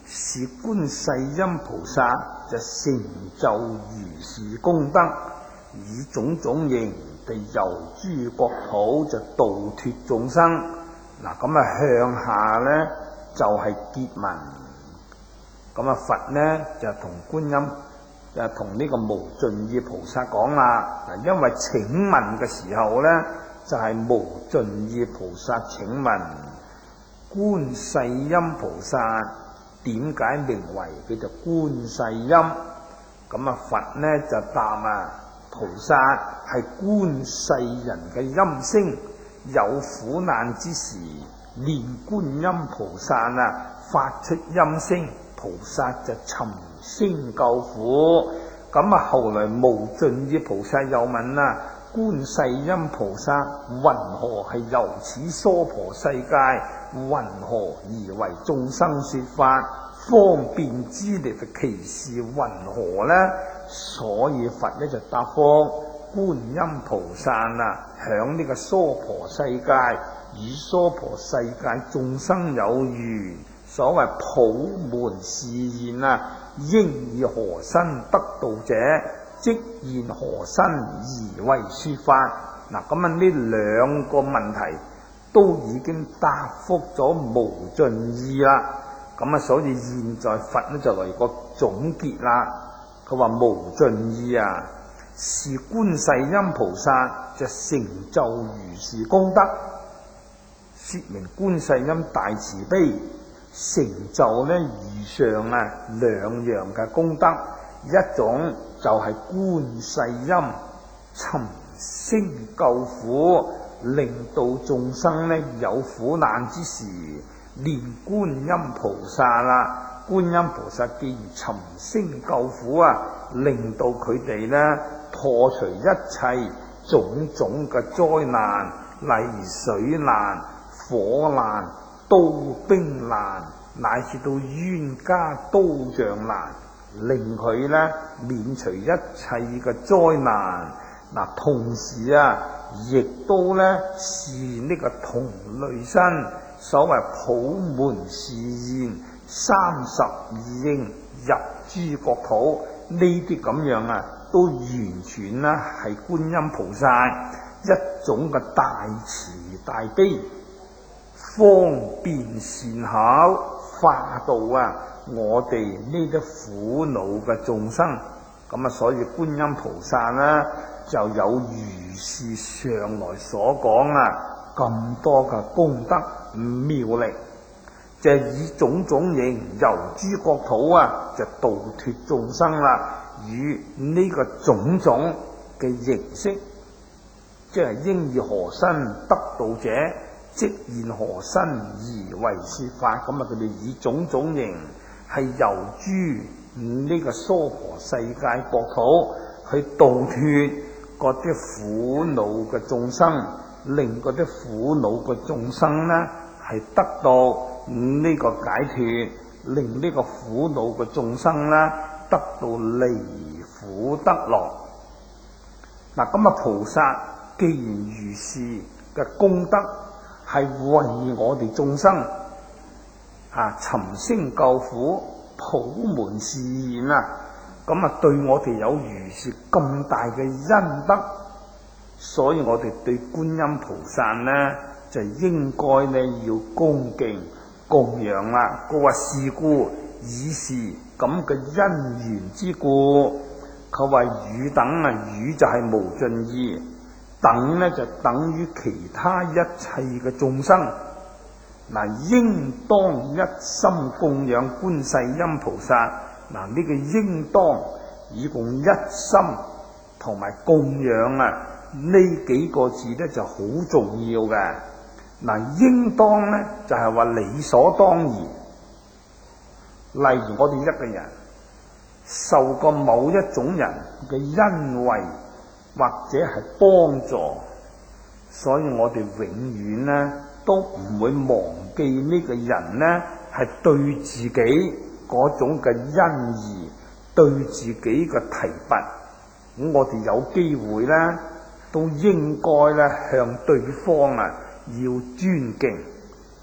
是觀世音菩薩就成就如是功德，以種種形地遊諸國土就度脫眾生。嗱，咁啊向下咧就係、是、結文，咁啊佛咧就同觀音就同呢個無盡意菩薩講啦。嗱，因為請問嘅時候咧就係、是、無盡意菩薩請問觀世音菩薩點解名為叫做觀世音？咁啊佛咧就答啊，菩薩係觀世人嘅音聲，有苦難之時念觀音菩薩啊，發出音聲，菩薩就尋聲救苦。咁啊後來無盡意菩薩又問啊，觀世音菩薩云何係由此娑婆世界，云何而為眾生說法？方便之力嘅其事云何呢？所以佛呢就答覆觀音菩薩啊，響呢個娑婆世界與娑婆世界眾生有緣，所謂普門示現啊，應以何身得道者，即現何身而為說法。嗱，咁啊呢兩個問題都已經答覆咗無盡意啦。咁啊，所以現在佛呢就嚟個總結啦。佢話無盡意啊，是觀世音菩薩就成就如是功德，說明觀世音大慈悲，成就呢如上啊兩樣嘅功德。一種就係觀世音尋聲救苦，令到眾生呢有苦難之時念觀音菩薩啦。觀音菩薩既然尋聲救苦啊，令到佢哋呢破除一切種種嘅災難，例如水難、火難、刀兵難，乃至到冤家刀杖難，令佢呢免除一切嘅災難。嗱，同時啊，亦都呢是呢個同類身，所謂普門示現，三十二應入諸國土，呢啲咁樣啊，都完全啦係觀音菩薩一種嘅大慈大悲，方便善巧化度啊我哋呢啲苦惱嘅眾生。咁啊，所以觀音菩薩呢就有如是上來所講啊咁多嘅功德妙力，就以種種形遊諸國土啊，就度脫眾生啦。與呢個種種嘅形式，即係應以何身得道者，即現何身而為說法。咁啊，佢哋以種種形係遊諸呢個娑婆世界國土，去度脫嗰啲苦惱嘅眾生，令嗰啲苦惱嘅眾生呢係得到呢個解脫，令呢個苦惱嘅眾生呢得到離苦得樂。嗱，咁啊，菩薩既然如是嘅功德係為我哋眾生啊尋聲救苦、普門示現啊，咁啊對我哋有如是咁大嘅恩德，所以我哋對觀音菩薩呢就應該呢要恭敬供養啦。佢話是故以是咁嘅因緣之故，佢話汝等啊，汝就係無盡意，等呢就等於其他一切嘅眾生。嗱，應當一心供養觀世音菩薩。嗱，呢個應當以共一心同埋供養啊，呢幾個字咧就好重要嘅。嗱，應當咧就係話理所當然。例如我哋一個人受過某一種人嘅恩惠或者係幫助，所以我哋永遠咧都唔會忘記呢個人咧係對自己嗰種嘅恩義，對自己嘅提拔。咁我哋有機會咧都應該咧向對方啊要尊敬。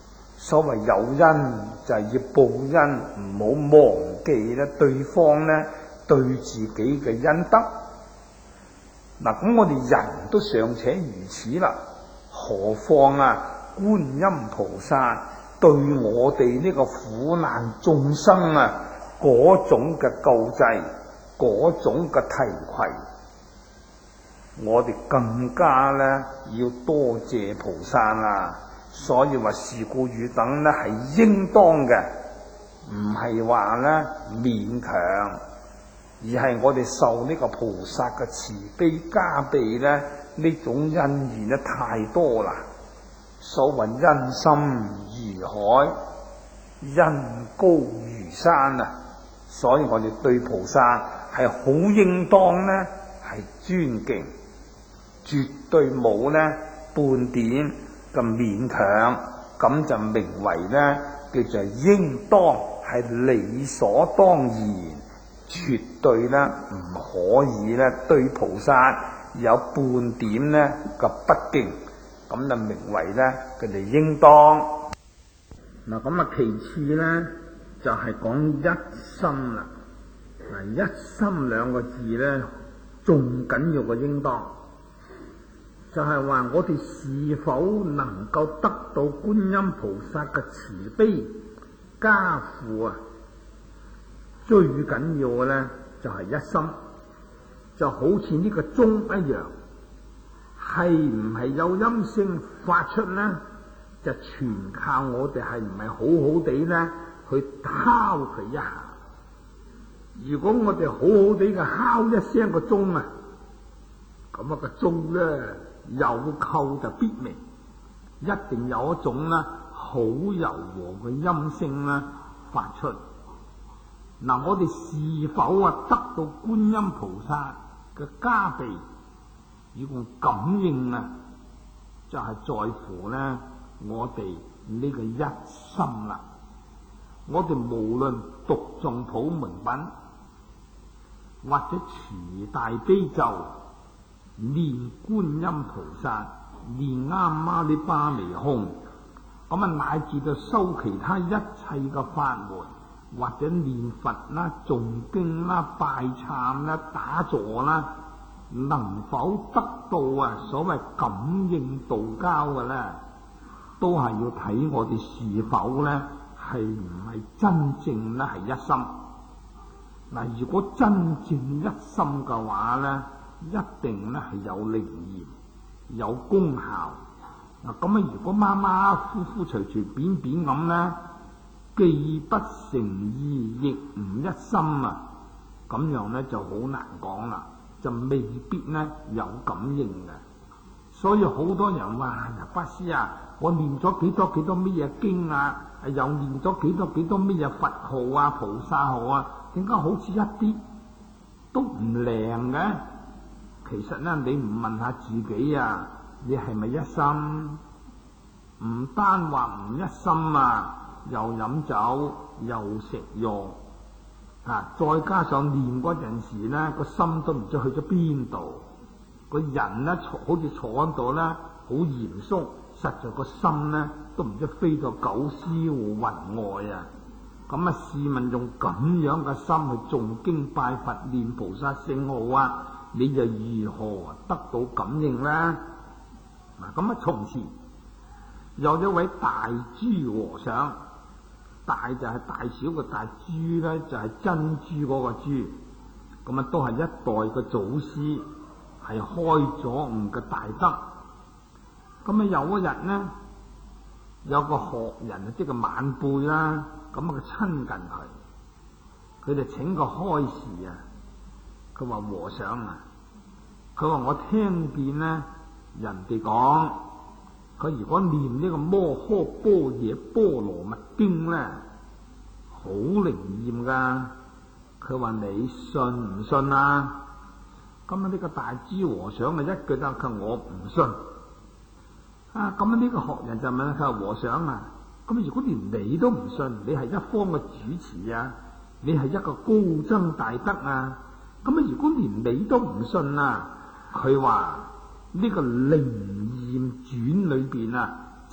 所謂有恩就係要報恩，唔好忘記咧對方咧對自己嘅恩德。嗱，咁我哋人都尚且如此啦，何況啊觀音菩薩對我哋呢個苦難眾生啊嗰種嘅救濟，嗰種嘅提攜，我哋更加咧要多謝菩薩啦。所以話是故汝等咧係應當嘅，唔係話咧勉強，而係我哋受呢個菩薩嘅慈悲加被咧，呢種恩義咧太多啦。所謂恩深如海，恩高如山啊！所以我哋對菩薩係好應當咧係尊敬，絕對冇咧半點咁勉強，咁就名為咧叫做應當，係理所當然，絕對咧唔可以咧對菩薩有半點咧嘅不敬，咁就名為咧佢哋應當。嗱，咁啊其次咧就係、是、講一心啦。嗱，一心兩個字咧仲緊要過應當。就係話我哋是否能夠得到觀音菩薩嘅慈悲加護啊？最緊要嘅咧就係一心，就好似呢個鐘一樣，係唔係有音聲發出咧，就全靠我哋係唔係好好地咧去敲佢一下。如果我哋好好地嘅敲一聲個鐘啊，咁啊個鐘咧有扣就必鳴，一定有一種咧好柔和嘅音聲咧發出。嗱，我哋是否啊得到觀音菩薩嘅加被，以共感應啊，就係、是、在乎咧我哋呢個一心啦。我哋無論讀誦普門品，或者持大悲咒，念觀音菩薩，念啱媽呢巴彌吽，咁啊乃至到修其他一切嘅法門，或者念佛啦、誦經啦、拜懺啦、打坐啦，能否得到啊所謂感應道交嘅咧，都係要睇我哋是否咧係唔係真正咧係一心。嗱，如果真正一心嘅話咧，一定咧係有靈驗、有功效。嗱，咁啊，如果馬馬虎虎、隨隨便便咁咧，既不誠意，亦唔一心啊，咁樣咧就好難講啦，就未必咧有感應嘅。所以好多人話：呀，法師啊，我念咗幾多幾多乜嘢經啊，又念咗幾多幾多乜嘢佛號啊、菩薩號啊，點解好似一啲都唔靈嘅？其實咧，你唔問下自己啊，你係咪一心？唔單話唔一心啊，又飲酒又食藥啊，再加上念嗰陣時咧，個心都唔知去咗邊度，個人咧坐好似坐喺度咧，好嚴肅，實在個心咧都唔知飛到九霄雲外啊！咁啊，試問用咁樣嘅心去誦經拜佛、念菩薩聖號啊，你就如何得到感應咧？嗱，咁啊，從前有一位大珠和尚，大就係大小嘅大，珠咧就係珍珠嗰個珠，咁啊都係一代嘅祖師，係開咗悟嘅大德。咁啊有一日呢，有個學人即係晚輩啦，咁啊佢親近佢，佢就請個開示啊。佢話：和尚啊，佢話我聽見呢人哋講，佢如果念呢個摩訶般若波羅蜜經咧，好靈驗噶。佢話你信唔信啊？咁啊呢個大珠和尚啊一句就佢我唔信。啊咁啊呢個學人就問佢話：和尚啊，咁如果連你都唔信，你係一方嘅主持啊，你係一個高僧大德啊，咁啊如果連你都唔信啊，佢話呢個靈驗傳裏邊啊，即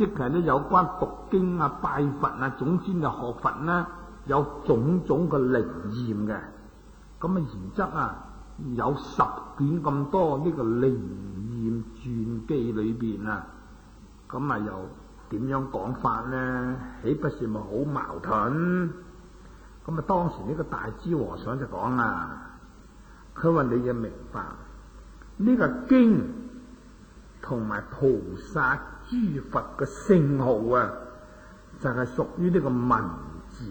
即係咧有關讀經啊、拜佛啊，總之就學佛呢，有種種嘅靈驗嘅。咁啊，然則啊，有十卷咁多呢個靈驗傳記裏邊啊，咁啊又點樣講法呢？豈不是咪好矛盾？咁啊，當時呢個大支和尚就講啊，佢話你要明白呢個經同埋菩薩諸佛嘅聖號啊，就係屬於呢個文字，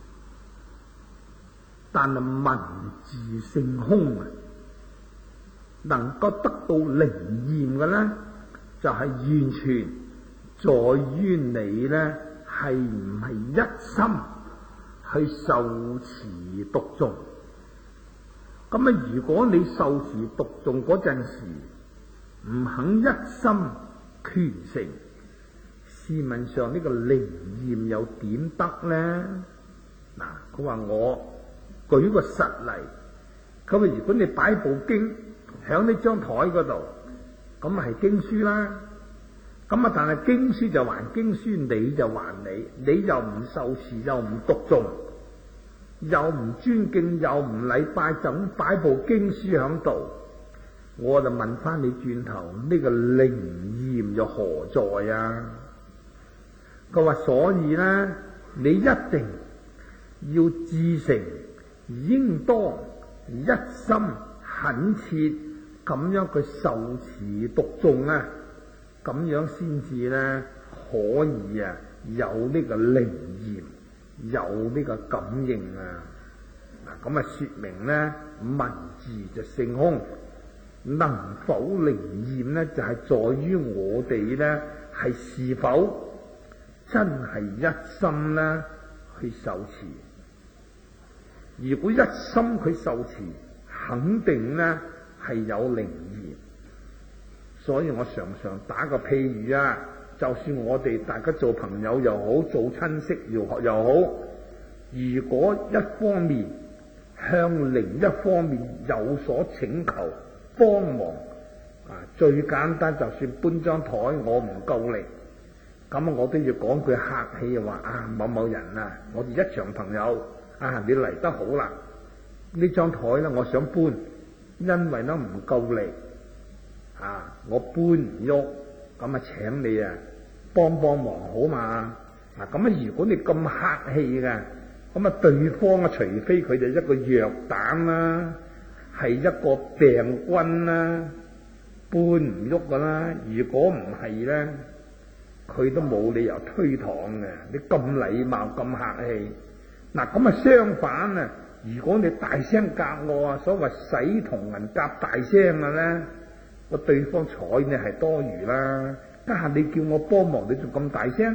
但係文字性空啊，能夠得到靈驗嘅咧，就係完全在於你咧係唔係一心去受持讀誦。咁啊，如果你受持讀誦嗰陣時唔肯一心虔誠，試問上呢個靈驗又點得呢？嗱，佢話我舉個實例，佢話如果你擺部經響呢張台嗰度，咁係經書啦。咁啊，但係經書就還經書，你就還你，你又唔受持，又唔讀誦，又唔尊敬，又唔禮拜，就咁擺部經書響度，我就問翻你轉頭，呢個靈驗又何在啊？佢話所以呢，你一定要至誠，應當一心懇切咁樣去受持讀誦啊，咁樣先至呢可以啊有呢個靈驗，有呢個感應啊。嗱，咁啊說明呢文字就性空，能否靈驗呢？就係、是、在於我哋呢係是否真係一心呢去受持。如果一心去受持，肯定呢係有靈驗。所以我常常打個譬喻啊，就算我哋大家做朋友又好，做親戚又好，如果一方面向另一方面有所請求幫忙啊，最簡單就算搬張台我唔夠力，咁我都要講句客氣話啊，某某人啊，我哋一場朋友啊，你嚟得好啦，呢張台咧我想搬，因為咧唔夠力啊，我搬唔喐，咁啊請你啊幫幫忙好嘛？嗱，咁啊如果你咁客氣嘅，咁啊對方啊除非佢哋一個弱膽啦，係一個病君啦，搬唔喐噶啦，如果唔係咧，佢都冇理由推搪嘅。你咁禮貌咁客氣，嗱咁啊相反啊，如果你大聲夾我啊，所謂使同人夾大聲嘅咧，個對方睬你係多餘啦。家下你叫我幫忙，你仲咁大聲，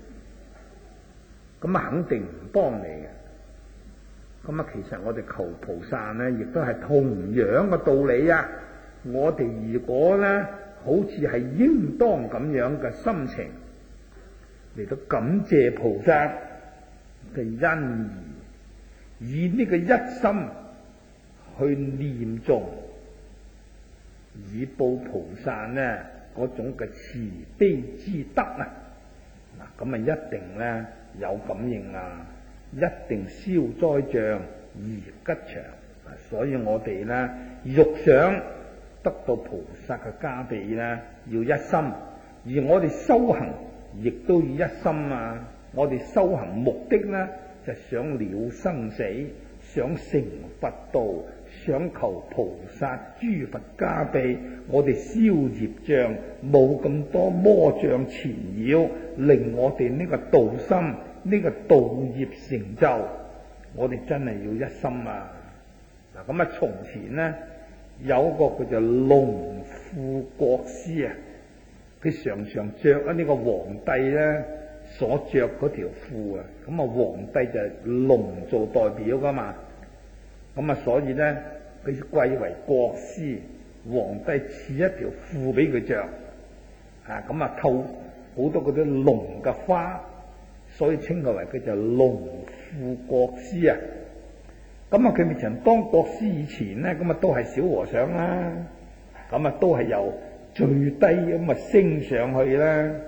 咁啊肯定唔幫你嘅。咁啊，其實我哋求菩薩咧，亦都係同樣嘅道理啊。我哋如果咧，好似係應當咁樣嘅心情嚟到感謝菩薩嘅恩義，以呢個一心去念誦，以報菩薩呢嗰種嘅慈悲之德啊，嗱咁啊一定咧有感應啊，一定消災障而吉祥。所以我哋咧欲想得到菩薩嘅加被咧，要一心；而我哋修行亦都要一心啊！我哋修行目的咧，就想了生死，想成佛道，想求菩薩諸佛加被，我哋消業障，冇咁多魔障纏繞，令我哋呢個道心，呢個道業成就，我哋真係要一心啊！嗱，咁啊，從前呢，有一個叫做龍父國師啊，佢常常着啊呢個皇帝咧所着嗰條褲啊，咁啊皇帝就係龍做代表噶嘛，咁啊所以咧佢貴為國師，皇帝賜一條褲俾佢着，啊咁啊透好多嗰啲龍嘅花，所以稱佢為佢就龍父國師啊。咁啊，佢未曾當國師以前咧，咁啊都係小和尚啦，咁啊都係由最低咁啊升上去啦。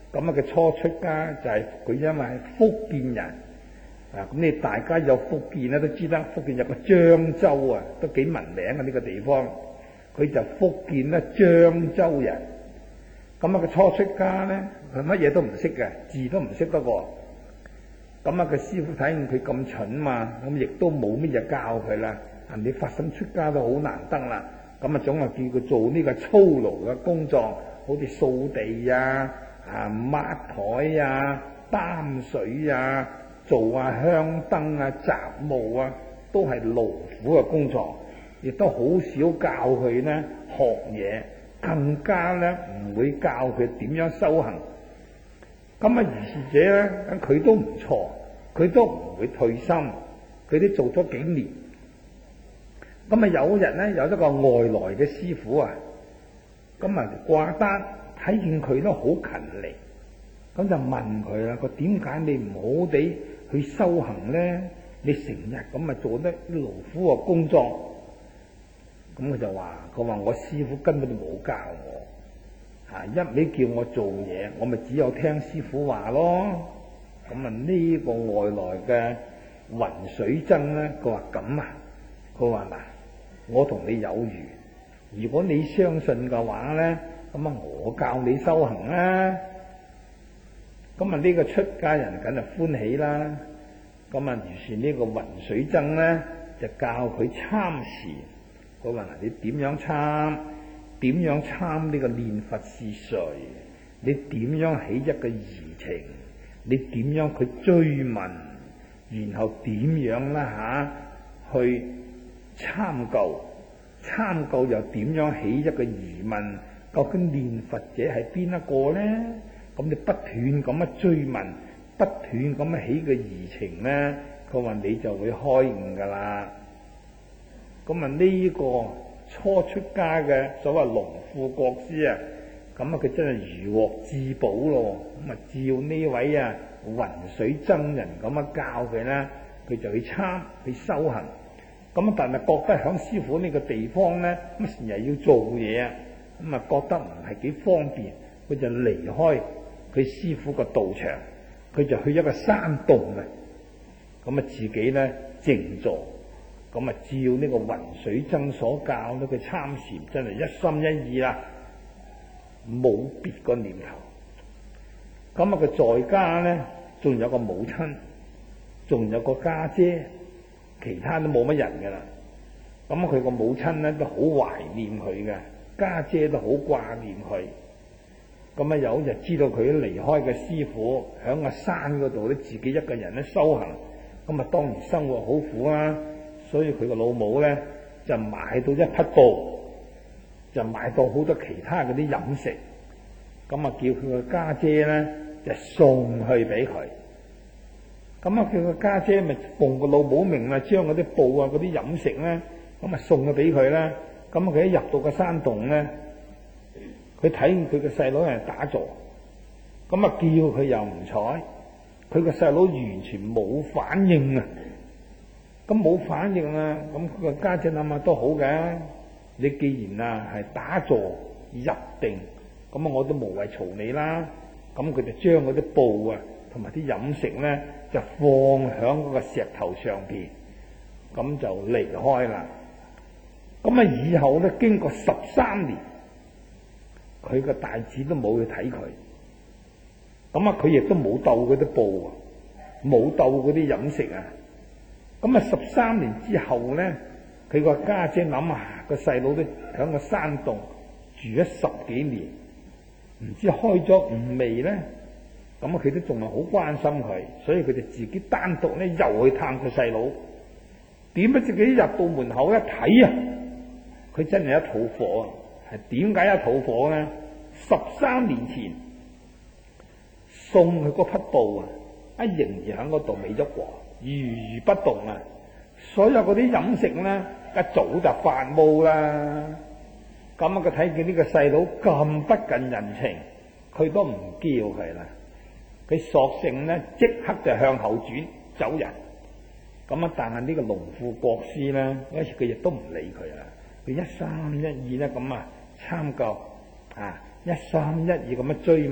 咁啊，佢初出家就係佢因為係福建人啊，咁你大家有福建咧都知得，福建有個漳州啊，都幾聞名嘅呢個地方。佢就福建咧漳州人。咁啊，佢初出家咧，佢乜嘢都唔識嘅，字都唔識得喎。咁啊，佢師傅睇見佢咁蠢嘛，咁亦都冇乜嘢教佢啦。人哋發心出家都好難得啦。咁啊，總係叫佢做呢個操勞嘅工作，好似掃地啊、啊抹台啊、擔水啊、做啊香燈啊、雜務啊，都係勞苦嘅工作，亦都好少教佢呢學嘢，更加咧唔會教佢點樣修行。咁啊，如是者咧，咁佢都唔錯，佢都唔會退心，佢都做咗幾年。咁啊，有一日咧，有一個外來嘅師傅啊，咁啊掛單睇見佢都好勤力，咁就問佢啦：佢點解你唔好地去修行咧？你成日咁啊做得勞苦嘅工作。咁佢就話：佢話我師傅根本就冇教我，啊一味叫我做嘢，我咪只有聽師傅話咯。咁啊呢個外來嘅雲水僧咧，佢話咁啊，佢話嗱。我同你有緣，如果你相信嘅話咧，咁啊我教你修行啦。咁啊呢個出家人梗係歡喜啦。咁啊於是呢個雲水僧咧就教佢參禪。佢話嗱，你點樣參？點樣參呢個念佛是誰？你點樣起一個疑情？你點樣去追問？然後點樣啦吓去？參究，參究又點樣起一個疑問？究竟念佛者係邊一個呢？咁你不斷咁樣追問，不斷咁樣起個疑情呢，佢話你就會開悟噶啦。咁啊呢個初出家嘅所謂龍父國師啊，咁啊佢真係如獲至寶咯。咁啊照呢位啊雲水僧人咁樣教佢呢，佢就去參去修行。咁但係覺得響師傅呢個地方咧，咁成日要做嘢啊，咁啊覺得唔係幾方便，佢就離開佢師傅個道場，佢就去一個山洞啊，咁啊自己咧靜坐，咁啊照呢個雲水僧所教咧，佢參禪真係一心一意啦，冇別個念頭。咁啊佢在家咧，仲有個母親，仲有個家姐。其他都冇乜人噶啦，咁佢個母親咧都好懷念佢嘅，家姐都好掛念佢。咁啊有日知道佢離開嘅師傅響個山嗰度咧，自己一個人咧修行，咁啊當然生活好苦啦。所以佢個老母咧就買到一匹布，就買到好多其他嗰啲飲食，咁啊叫佢個家姐咧就送去俾佢。咁啊，佢個家姐咪奉個老母命啊，將嗰啲布啊、嗰啲飲食咧，咁啊送咗俾佢啦。咁啊，佢一入到個山洞咧，佢睇見佢個細佬係打坐，咁啊叫佢又唔睬，佢個細佬完全冇反應啊。咁冇反應啊，咁佢個家姐諗下都好嘅。你既然啊係打坐入定，咁啊我都無謂嘈你啦。咁佢就將嗰啲布啊同埋啲飲食咧，就放響嗰個石頭上邊，咁就離開啦。咁啊以後咧，經過十三年，佢個大子都冇去睇佢，咁啊佢亦都冇鬥嗰啲布啊，冇鬥嗰啲飲食啊。咁啊十三年之後咧，佢個家姐諗下個細佬都響個山洞住咗十幾年，唔知開咗悟未咧？咁啊，佢都仲係好關心佢，所以佢就自己單獨咧又去探佢細佬。點不知佢一入到門口一睇啊，佢真係一肚火啊！係點解一肚火咧？十三年前送佢嗰匹布啊，一仍然喺嗰度未喐過，如如不動啊！所有嗰啲飲食咧，一早就發毛啦。咁啊，佢睇見呢個細佬咁不近人情，佢都唔叫佢啦。佢索性咧即刻就向後轉走人。咁啊，但係呢個龍父國師咧，嗰時佢亦都唔理佢啦。佢一心一意咧咁啊參究啊，一心一意咁樣追問，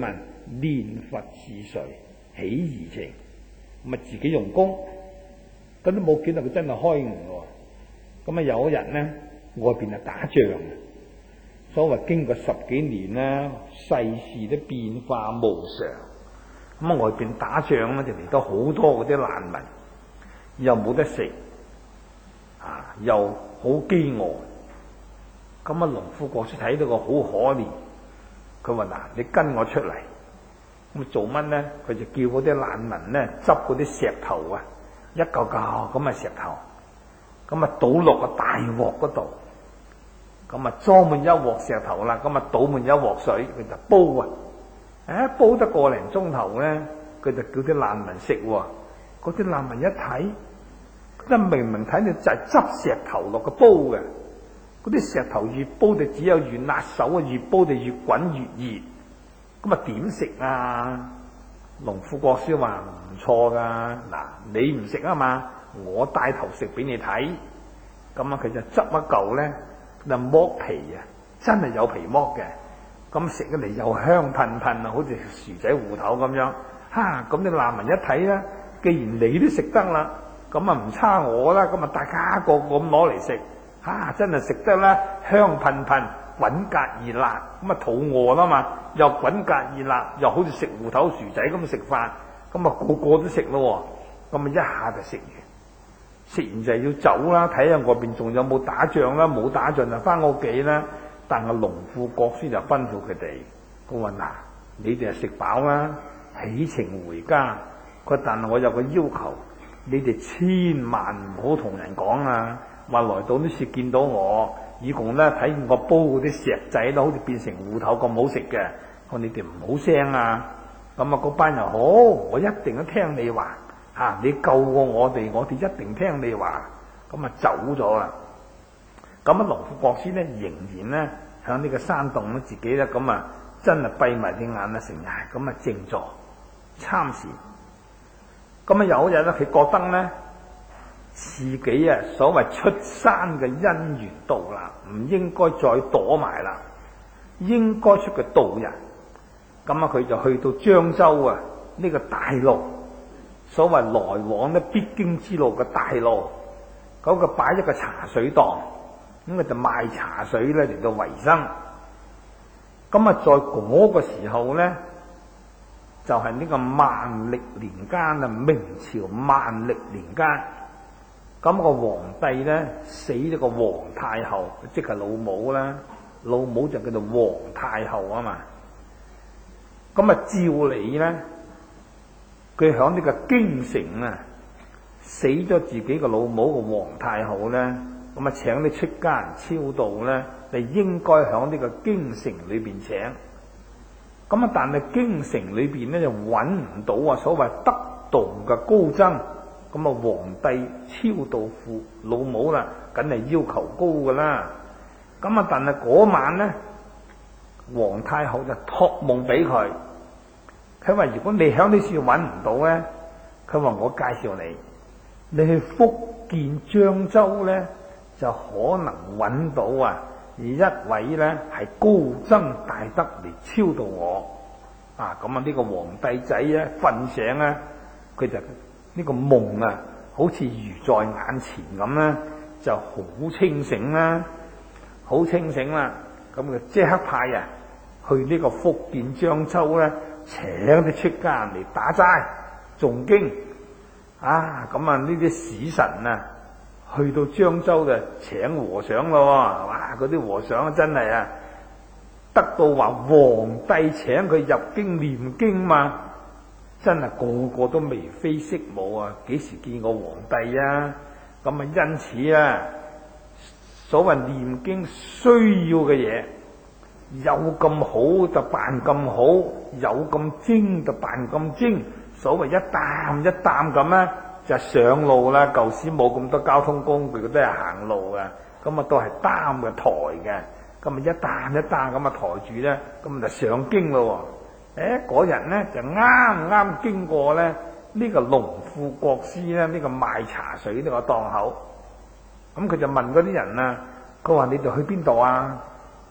念佛是誰，起疑情，咁啊自己用功，咁都冇見到佢真係開悟喎。咁啊有人咧外邊啊打仗，所謂經過十幾年咧，世事都變化無常，咁啊外邊打仗咧就嚟到好多嗰啲難民，又冇得食，啊又好飢餓，咁啊農夫國師睇到個好可憐，佢話嗱，你跟我出嚟。咁做乜咧？佢就叫嗰啲難民咧執嗰啲石頭啊，一嚿嚿咁啊石頭，咁啊倒落個大鑊嗰度，咁啊裝滿一鑊石頭啦，咁啊倒滿一鑊水，佢就煲啊，誒煲得個零鐘頭咧，佢就叫啲難民食喎。嗰啲難民一睇，佢明明睇到就係執石頭落個煲嘅，嗰啲石頭越煲就只有越辣手啊，越煲就越滾越熱。咁啊點食啊？農夫國師話唔錯噶，嗱你唔食啊嘛，我帶頭食俾你睇。咁啊佢就執一嚿咧，就剝皮啊，真係有皮剝嘅。咁食起嚟又香噴噴啊，好似薯仔芋頭咁樣。哈！咁啲難民一睇咧，既然你都食得啦，咁啊唔差我啦，咁啊大家個個咁攞嚟食，哈！真係食得啦，香噴噴。滾格熱辣，咁啊肚餓啦嘛，又滾格熱辣，又好似食芋頭薯仔咁食飯，咁啊個個都食咯，咁啊一下就食完，食完就要走啦，睇下外邊仲有冇打仗啦，冇打仗就翻屋企啦。但係農夫國師就吩咐佢哋，佢話嗱，你哋係食飽啦，起程回家。佢話但係我有個要求，你哋千萬唔好同人講啊，話來到呢次見到我。以共咧睇我煲嗰啲石仔都好似變成芋頭咁好食嘅，我你哋唔好聲啊！咁啊嗰班人好，我一定都聽你話嚇、啊，你救過我哋，我哋一定聽你話。咁啊走咗啦。咁啊農夫國師咧仍然咧喺呢個山洞咧自己咧咁啊真係閉埋隻眼啊成日咁啊靜坐參禪。咁啊有一日咧佢覺得咧。自己啊，所謂出山嘅因緣到啦，唔應該再躲埋啦，應該出去度人。咁啊，佢就去到漳州啊，呢、這個大路，所謂來往咧必經之路嘅大路，嗰、那個擺一個茶水檔，咁佢就賣茶水咧嚟到維生。咁啊，在嗰個時候咧，就係、是、呢個萬曆年間啊，明朝萬曆年間。咁個皇帝咧死咗個皇太后，即係老母啦，老母就叫做皇太后啊嘛。咁啊照理咧，佢響呢個京城啊死咗自己個老母個皇太后咧，咁啊請你出家人超度咧，就應該響呢個京城裏邊請。咁啊，但係京城裏邊咧就揾唔到啊所謂得道嘅高僧。咁啊，皇帝超度父老母啦，梗係要求高噶啦。咁啊，但係嗰晚咧，皇太后就託夢俾佢，佢話如果你響呢處揾唔到咧，佢話我介紹你，你去福建漳州咧，就可能揾到啊，而一位咧係高僧大德嚟超度我。啊，咁啊呢個皇帝仔啊瞓醒啊，佢就。呢個夢啊，好似如在眼前咁啦，就好清醒啦，好清醒啦。咁佢即刻派啊去呢個福建漳州咧，請啲出家人嚟打齋誦經啊。咁啊呢啲使臣啊，去到漳州就請和尚咯。哇！嗰啲和尚真係啊，得到話皇帝請佢入京念經嘛。真係個個都眉飛色舞啊！幾時見過皇帝啊？咁啊，因此啊，所謂念經需要嘅嘢，有咁好就辦咁好，有咁精就辦咁精。所謂一擔一擔咁咧，就上路啦。舊時冇咁多交通工具，佢都係行路嘅，咁啊都係擔嘅抬嘅。咁啊一擔一擔咁啊抬住咧，咁就上京咯。誒，嗰日咧就啱啱經過咧呢個農夫國師咧呢個賣茶水呢個檔口，咁佢就問嗰啲人啊，佢話你哋去邊度啊？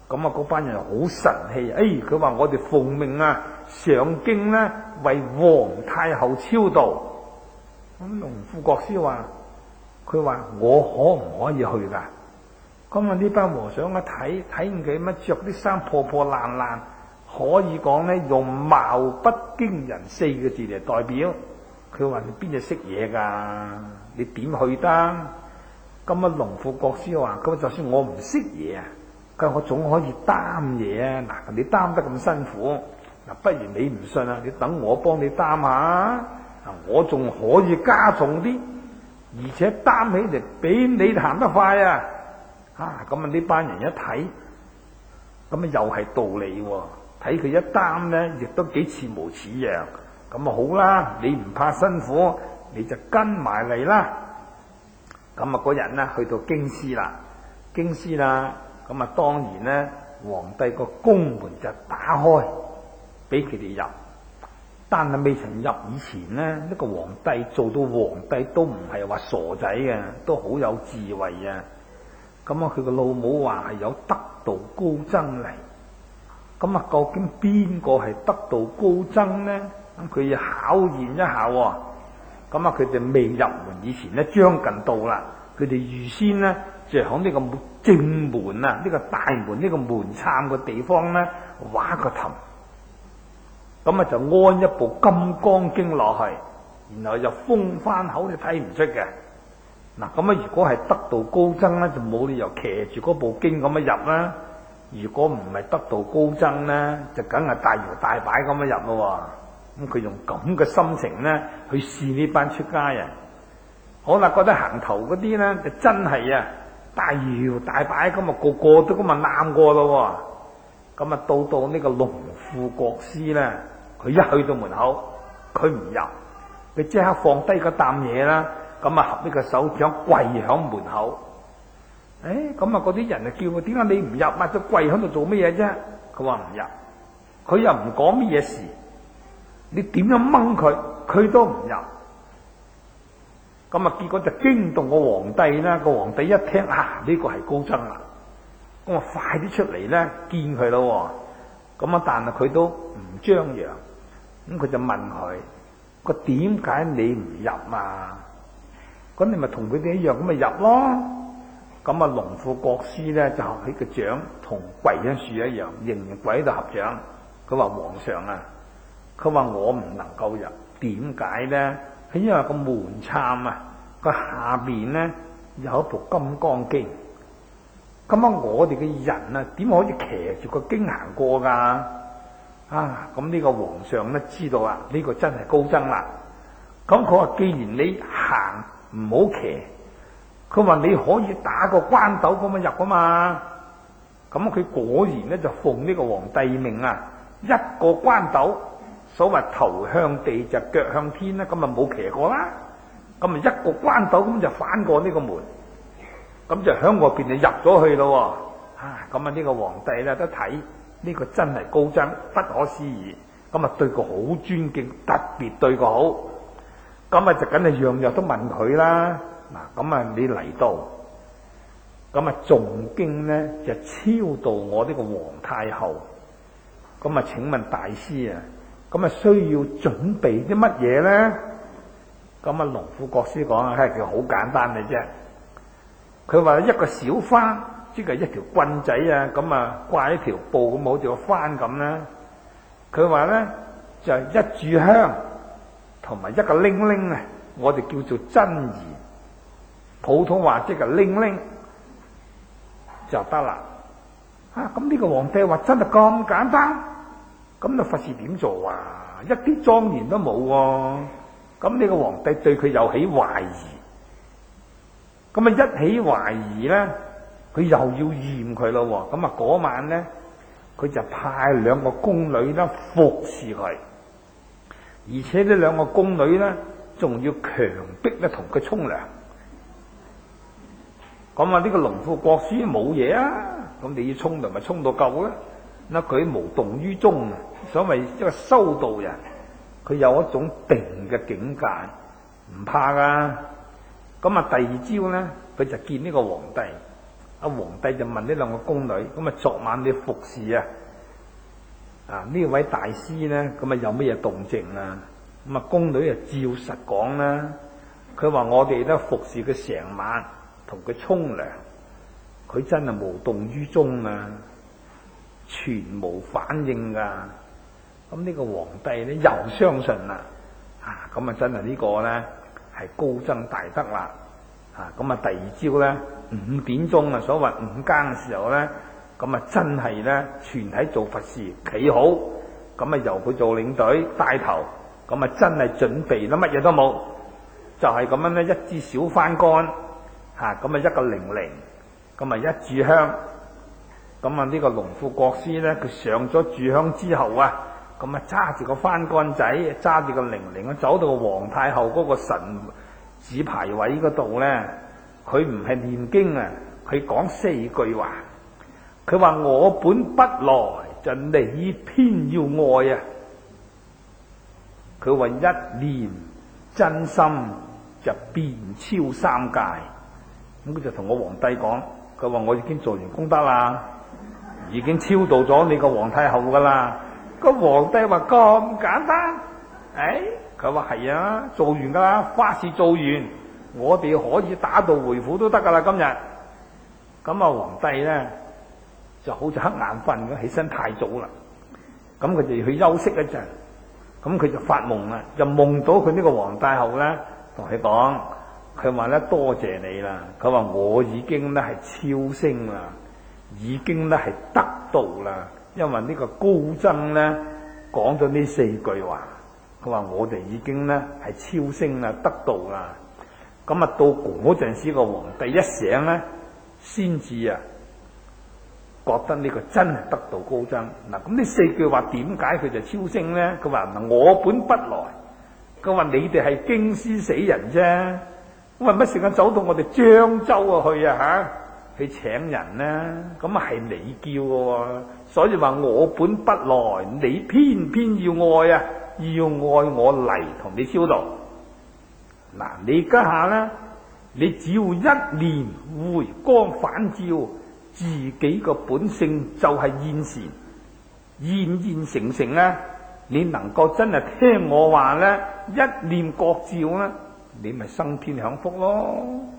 咁啊，嗰班人好神氣，誒、哎，佢話我哋奉命啊上京咧，為皇太后超度。咁龍虎國師話，佢話我可唔可以去噶？咁啊，呢班和尚一睇睇唔佢乜着啲衫破破爛爛，可以講咧用貌不驚人四個字嚟代表。佢話你邊隻識嘢噶？你點去得？咁啊，龍虎國師話，咁就算我唔識嘢啊，佢話我總可以擔嘢啊！嗱，你擔得咁辛苦，嗱，不如你唔信啊，你等我幫你擔下，嗱，我仲可以加重啲，而且擔起嚟比你行得快啊！啊，咁啊呢班人一睇，咁啊又係道理喎，睇佢一擔咧，亦都幾似模似樣，咁啊好啦，你唔怕辛苦，你就跟埋嚟啦。咁啊嗰人呢去到京師啦，京師啦，咁啊當然咧，皇帝個宮門就打開，俾佢哋入。但係未曾入以前呢，呢個皇帝做到皇帝都唔係話傻仔嘅，都好有智慧啊！咁啊，佢個老母話係有得道高僧嚟。咁啊，究竟邊個係得道高僧呢？咁佢要考驗一下。咁啊，佢哋未入門以前呢，將近到啦。佢哋預先呢，就喺呢個正門啊，呢個大門呢個門檻嘅地方呢，畫個凼。咁啊，就安一部《金剛經》落去，然後就封翻口，你睇唔出嘅。嗱，咁啊，如果係得道高僧咧，就冇理由騎住嗰部經咁樣入啦。如果唔係得道高僧咧，就梗係大搖大擺咁樣入咯。咁佢用咁嘅心情咧，去試呢班出家人。好啦，覺得行頭嗰啲咧，就真係啊，大搖大擺咁啊，個個都咁啊攬過咯。咁啊，到到呢個龍虎國師咧，佢一去到門口，佢唔入，佢即刻放低個擔嘢啦。咁啊，合呢個手掌跪響門口。誒、哎，咁啊，嗰啲人就叫佢，點解你唔入啊？就跪喺度做乜嘢啫？佢話唔入，佢又唔講乜嘢事。你點樣掹佢，佢都唔入。咁啊，結果就驚動個皇帝啦。個皇帝一聽啊，呢、這個係高僧啦，咁啊，快啲出嚟咧見佢咯。咁啊，但係佢都唔張揚。咁佢就問佢：個點解你唔入啊？咁你咪同佢哋一樣咁咪入咯。咁啊，龍虎國師咧就合起個掌，同跪喺樹一樣，仍然跪喺度合掌。佢話：皇上啊，佢話我唔能夠入，點解咧？係因為個門檻啊，個下邊咧有一部《金剛經》。咁啊，我哋嘅人啊，點可以騎住個經行過噶？啊，咁呢個皇上咧知道啊，呢個真係高僧啦。咁佢話：既然你行唔好騎，佢話你可以打個關斗咁樣入啊嘛。咁佢果然咧就奉呢個皇帝命啊，一個關斗，所謂頭向地就腳向天啦，咁啊冇騎過啦。咁啊一個關斗咁就翻過呢個門，咁就響外邊就入咗去咯。啊，咁啊呢個皇帝咧都睇呢個真係高僧，不可思議。咁啊對佢好尊敬，特別對佢好。咁啊就梗係樣樣都問佢啦。嗱，咁啊你嚟到，咁啊誦經咧就超度我呢個皇太后。咁啊請問大師啊，咁啊需要準備啲乜嘢咧？咁啊龍虎國師講啊，係佢好簡單嘅啫。佢話一個小幡，即係一條棍仔啊，咁啊掛一條布咁，好似個幡咁啦。佢話咧就係一炷香。同埋一個鈴鈴啊，我哋叫做真儀，普通話即係鈴鈴就得啦。啊，咁呢個皇帝話真係咁簡單，咁就佛事點做啊？一啲莊嚴都冇喎。咁呢個皇帝對佢又起懷疑，咁啊一起懷疑咧，佢又要驗佢咯。咁啊嗰晚咧，佢就派兩個宮女啦服侍佢。而且呢兩個宮女咧，仲要強迫咧同佢沖涼。咁啊，呢個龍虎國師冇嘢啊，咁你要沖涼咪沖到夠啦。嗱，佢無動於衷啊，所謂一個修道人，佢有一種定嘅境界，唔怕噶。咁啊，第二朝咧，佢就見呢個皇帝。 阿皇帝就問呢兩個宮女，咁啊昨晚你服侍啊啊呢位大師呢，咁啊有乜嘢動靜啊？咁啊宮女啊照實講啦，佢話我哋咧服侍佢成晚，同佢沖涼，佢真係無動於衷啊，全無反應噶。咁呢個皇帝咧又相信啦，啊咁啊真係呢個咧係高僧大德啦。啊，咁啊第二朝咧五點鐘啊，所謂五更嘅時候咧，咁啊真係咧全體做佛事企好，咁啊由佢做領隊帶頭，咁啊真係準備啦，乜嘢都冇，就係咁樣咧一支小幡杆，嚇咁啊一個鈴鈴，咁啊一炷香，咁啊呢個龍虎國師咧佢上咗炷香之後啊，咁啊揸住個幡杆仔，揸住個鈴鈴啊，走到皇太后嗰個神紙牌位嗰度咧，佢唔係念經啊，佢講四句話。佢話我本不來，就你偏要愛啊！佢話一念真心就遍超三界。咁佢就同我皇帝講，佢話我已經做完功德啦，已經超度咗你個皇太后噶啦。個皇帝話咁簡單，誒？佢話係啊，做完噶啦，法事做完，我哋可以打道回府都得噶啦。今日咁啊，皇帝咧就好似黑眼瞓咁，起身太早啦。咁佢就去休息一陣，咁佢就發夢啦，就夢到佢呢個皇太后咧，同佢講，佢話咧多謝你啦。佢話我已經咧係超升啦，已經咧係得道啦，因為呢個高僧咧講咗呢四句話。佢話我哋已經咧係超升啦，得道啦。咁啊到嗰陣時個皇帝一醒咧，先至啊覺得呢個真係得道高僧。嗱，咁呢四句話點解佢就超升咧？佢話嗱，我本不來。佢話你哋係京師死人啫。咁話乜時間走到我哋漳州啊去啊吓？去請人咧？咁啊係你叫嘅，所以話我本不來，你偏偏要愛啊！要愛我嚟同你超度。嗱，你家下咧，你只要一念回光返照，自己個本性就係現前，現現成成咧，你能夠真係聽我話咧，一念覺照咧，你咪生天享福咯，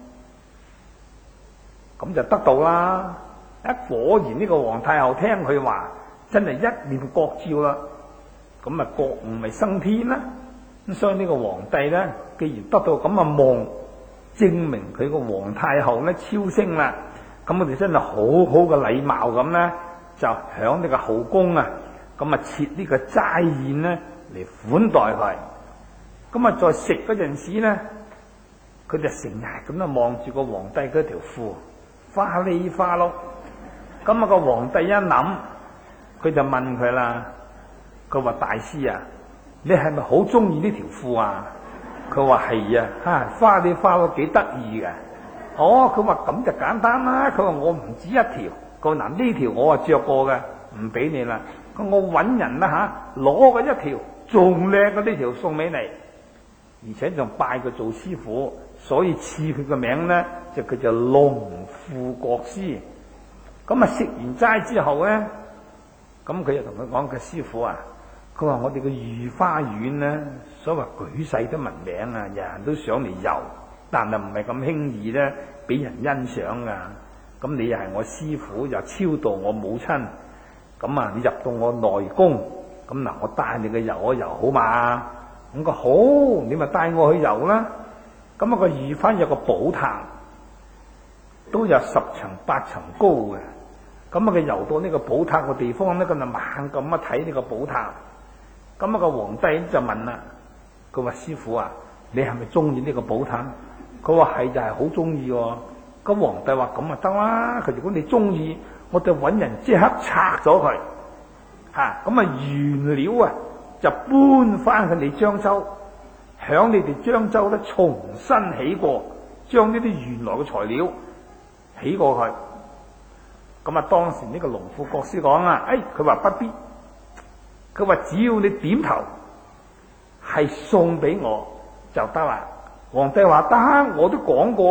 咁就得到啦。一果然呢個皇太后聽佢話，真係一念覺照啦。咁啊，覺悟咪升天啦！咁所以呢個皇帝咧，既然得到咁嘅夢，證明佢個皇太后咧超升啦。咁我哋真係好好嘅禮貌咁咧，就響呢個後宮啊，咁啊設呢個齋宴咧嚟款待佢。咁啊，在食嗰陣時咧，佢就成日咁啊望住個皇帝嗰條褲，花哩花碌。咁啊，個皇帝一諗，佢就問佢啦。佢話大師啊，你係咪好中意呢條褲啊？佢話係啊，吓花哩花碌幾得意嘅。哦，佢話咁就簡單啦。佢話我唔止一條，佢話嗱呢條我啊着過嘅，唔俾你啦。佢我搵人啦吓，攞個一條仲靚嘅呢條送俾你，而且仲拜佢做師傅，所以賜佢個名咧就叫做龍虎國師。咁啊食完齋之後咧，咁佢就同佢講：佢師傅啊。佢話我哋嘅御花園咧，所謂舉世都聞名啊，人人都上嚟遊，但係唔係咁輕易咧俾人欣賞噶。咁你又係我師傅，又超度我母親，咁啊你入到我內宮，咁嗱我帶你去遊一遊好嘛？咁個好，你咪帶我去遊啦。咁啊個御花有個寶塔，都有十層八層高嘅。咁啊佢遊到呢個寶塔個地方咧，佢就猛咁啊睇呢個寶塔。咁啊個皇帝就問啦，佢話師傅啊，你係咪中意呢個寶塔？佢話係就係好中意。咁皇帝話咁啊得啦，佢如果你中意，我就搵人即刻拆咗佢，吓咁啊原料啊就搬翻去你漳州，響你哋漳州咧重新起過，將呢啲原來嘅材料起過去。咁啊當時呢個龍虎國師講啊，誒佢話不必。佢話只要你點頭係送俾我就得啦。皇帝話得，我都講過，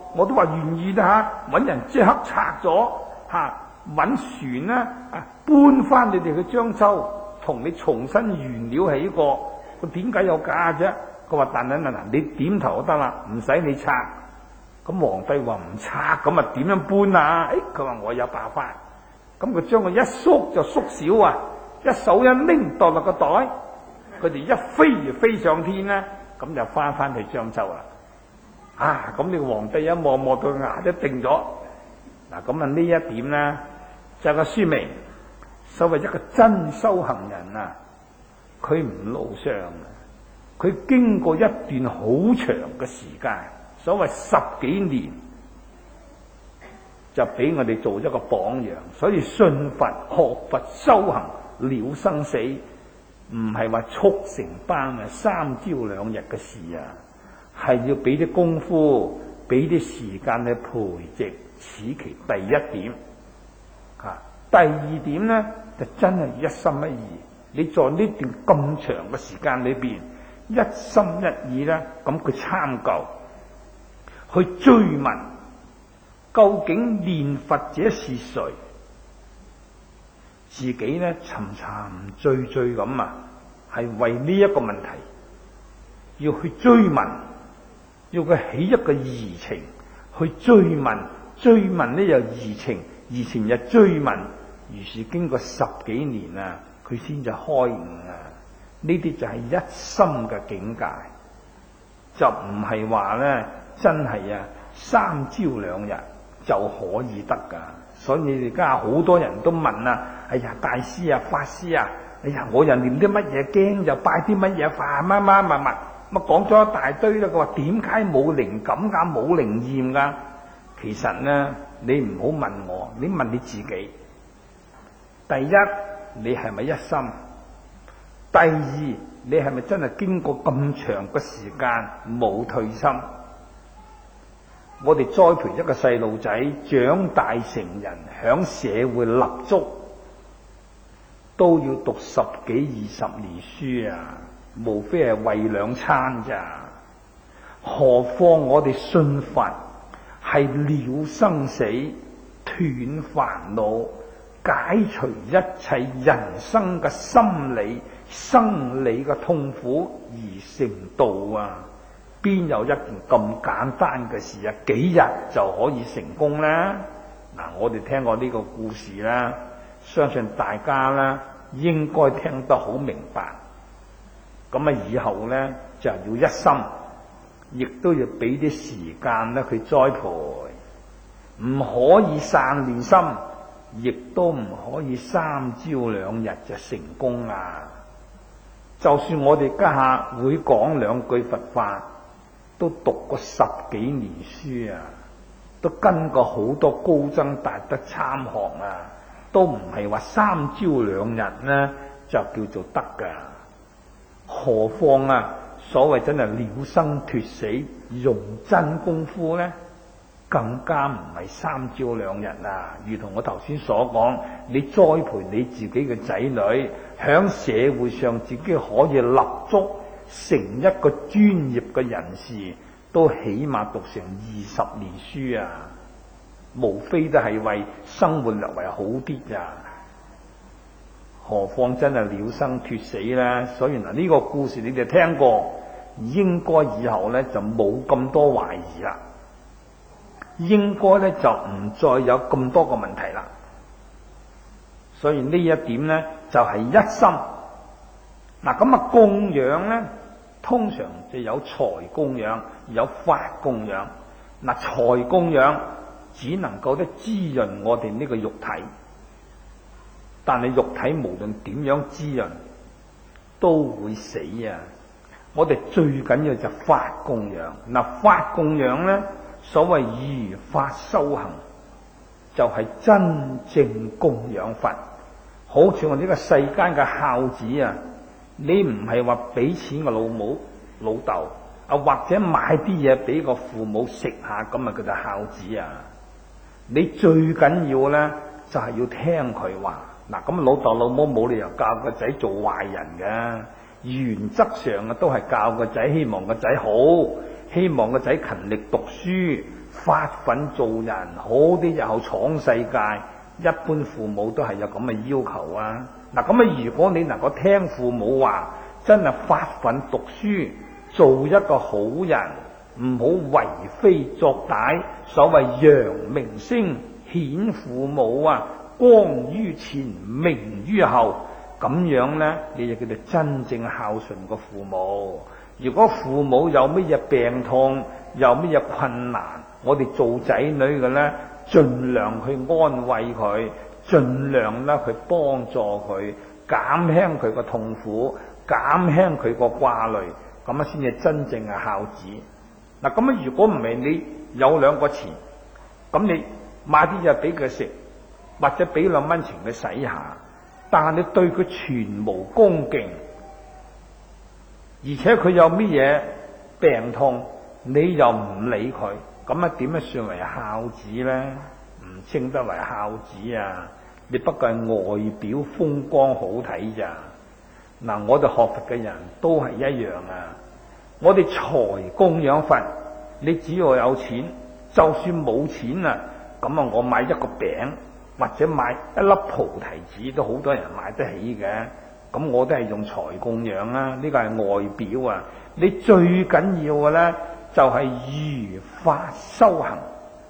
我都話願意啦嚇，揾人即刻拆咗嚇，揾船啦啊，搬翻你哋去漳州，同你重新原料起過。佢點解有價啫？佢話但係嗱嗱，你點頭就得啦，唔使你拆。咁皇帝話唔拆，咁啊點樣搬啊？誒，佢話我有辦法。咁佢將佢一縮就縮小啊，一手一拎墮落個袋，佢哋一飛就飛上天啦。咁就翻翻去漳州啦。啊，咁呢個皇帝一望望到牙都定咗。嗱，咁啊呢一點咧，就係個書明，所謂一個真修行人啊，佢唔露相啊，佢經過一段好長嘅時間，所謂十幾年，就俾我哋做一個榜樣。所以信佛、學佛、修行了生死，唔係話速成班啊，三朝兩日嘅事啊，係要俾啲功夫，俾啲時間去培植，此其第一點。啊，第二點咧，就真係一心一意。你在呢段咁長嘅時間裏邊，一心一意咧，咁佢參究，去追問，究竟念佛者是誰？自己咧沉沉醉醉咁啊，係為呢一個問題，要去追問，要佢起一個疑情去追問，追問呢又疑情，疑情又追問，如是經過十幾年啊，佢先至開悟啊！呢啲就係一心嘅境界，就唔係話咧真係啊三朝兩日就可以得噶。所以你哋家好多人都問啊，哎呀大師啊法師啊，哎呀我又念啲乜嘢經，又拜啲乜嘢佛，乜乜乜乜，乜講咗一大堆啦。佢話點解冇靈感噶，冇靈驗噶？其實咧，你唔好問我，你問你自己。第一，你係咪一心？第二，你係咪真係經過咁長嘅時間冇退心？我哋栽培一個細路仔長大成人，響社會立足，都要讀十幾二十年書啊，無非係為兩餐咋。何況我哋信佛係了生死、斷煩惱、解除一切人生嘅心理、生理嘅痛苦而成道啊！邊有一件咁簡單嘅事啊？幾日就可以成功啦？嗱，我哋聽過呢個故事啦，相信大家啦應該聽得好明白。咁啊，以後咧就要一心，亦都要俾啲時間咧佢栽培，唔可以散亂心，亦都唔可以三朝兩日就成功啊！就算我哋家下會講兩句佛法，都讀過十幾年書啊，都跟過好多高僧大德參學啊，都唔係話三朝兩日呢就叫做得噶。何況啊，所謂真係了生脫死用真功夫呢，更加唔係三朝兩日啊！如同我頭先所講，你栽培你自己嘅仔女，響社會上自己可以立足，成一個專業嘅人士，都起碼讀成二十年書啊！無非都係為生活略為好啲咋，何況真係了生脫死啦！所以嗱，呢個故事你哋聽過，應該以後咧就冇咁多懷疑啦，應該咧就唔再有咁多個問題啦。所以呢一點咧就係一心。嗱，咁啊供養咧，通常就有財供養，有法供養。嗱，財供養只能夠咧滋潤我哋呢個肉體，但係肉體無論點樣滋潤都會死啊！我哋最緊要就法供養。嗱，法供養咧，所謂如法修行，就係真正供養佛。好似我呢個世間嘅孝子啊，你唔係話俾錢個老母老豆啊，或者買啲嘢俾個父母食下，咁啊叫做孝子啊。你最緊要咧就係要聽佢話。嗱，咁老豆老母冇理由教個仔做壞人嘅，原則上啊都係教個仔，希望個仔好， 希望個仔勤力讀書，發奮做人，好啲日後闖世界。一般父母都係有咁嘅要求啊！嗱，咁啊，如果你能夠聽父母話，真係發奮讀書，做一個好人，唔好為非作歹，所謂揚名聲，顯父母啊，光於前，明於後，咁樣呢，你就叫做真正孝順個父母。如果父母有乜嘢病痛，有乜嘢困難，我哋做仔女嘅呢，盡量去安慰佢，盡量咧去幫助佢，減輕佢個痛苦，減輕佢個掛慮，咁啊先至真正嘅孝子。嗱，咁啊如果唔係你有兩個錢，咁你買啲嘢俾佢食，或者俾兩蚊錢佢使下，但係你對佢全無恭敬，而且佢有乜嘢病痛，你又唔理佢，咁啊點樣算為孝子呢？唔稱得為孝子啊！你不過係外表風光好睇咋。嗱，我哋學佛嘅人都係一樣啊！我哋財供養佛，你只要有錢，就算冇錢啊，咁啊我買一個餅或者買一粒菩提子都好多人買得起嘅。咁我都係用財供養啊，呢個係外表啊。你最緊要嘅咧，就係如法修行，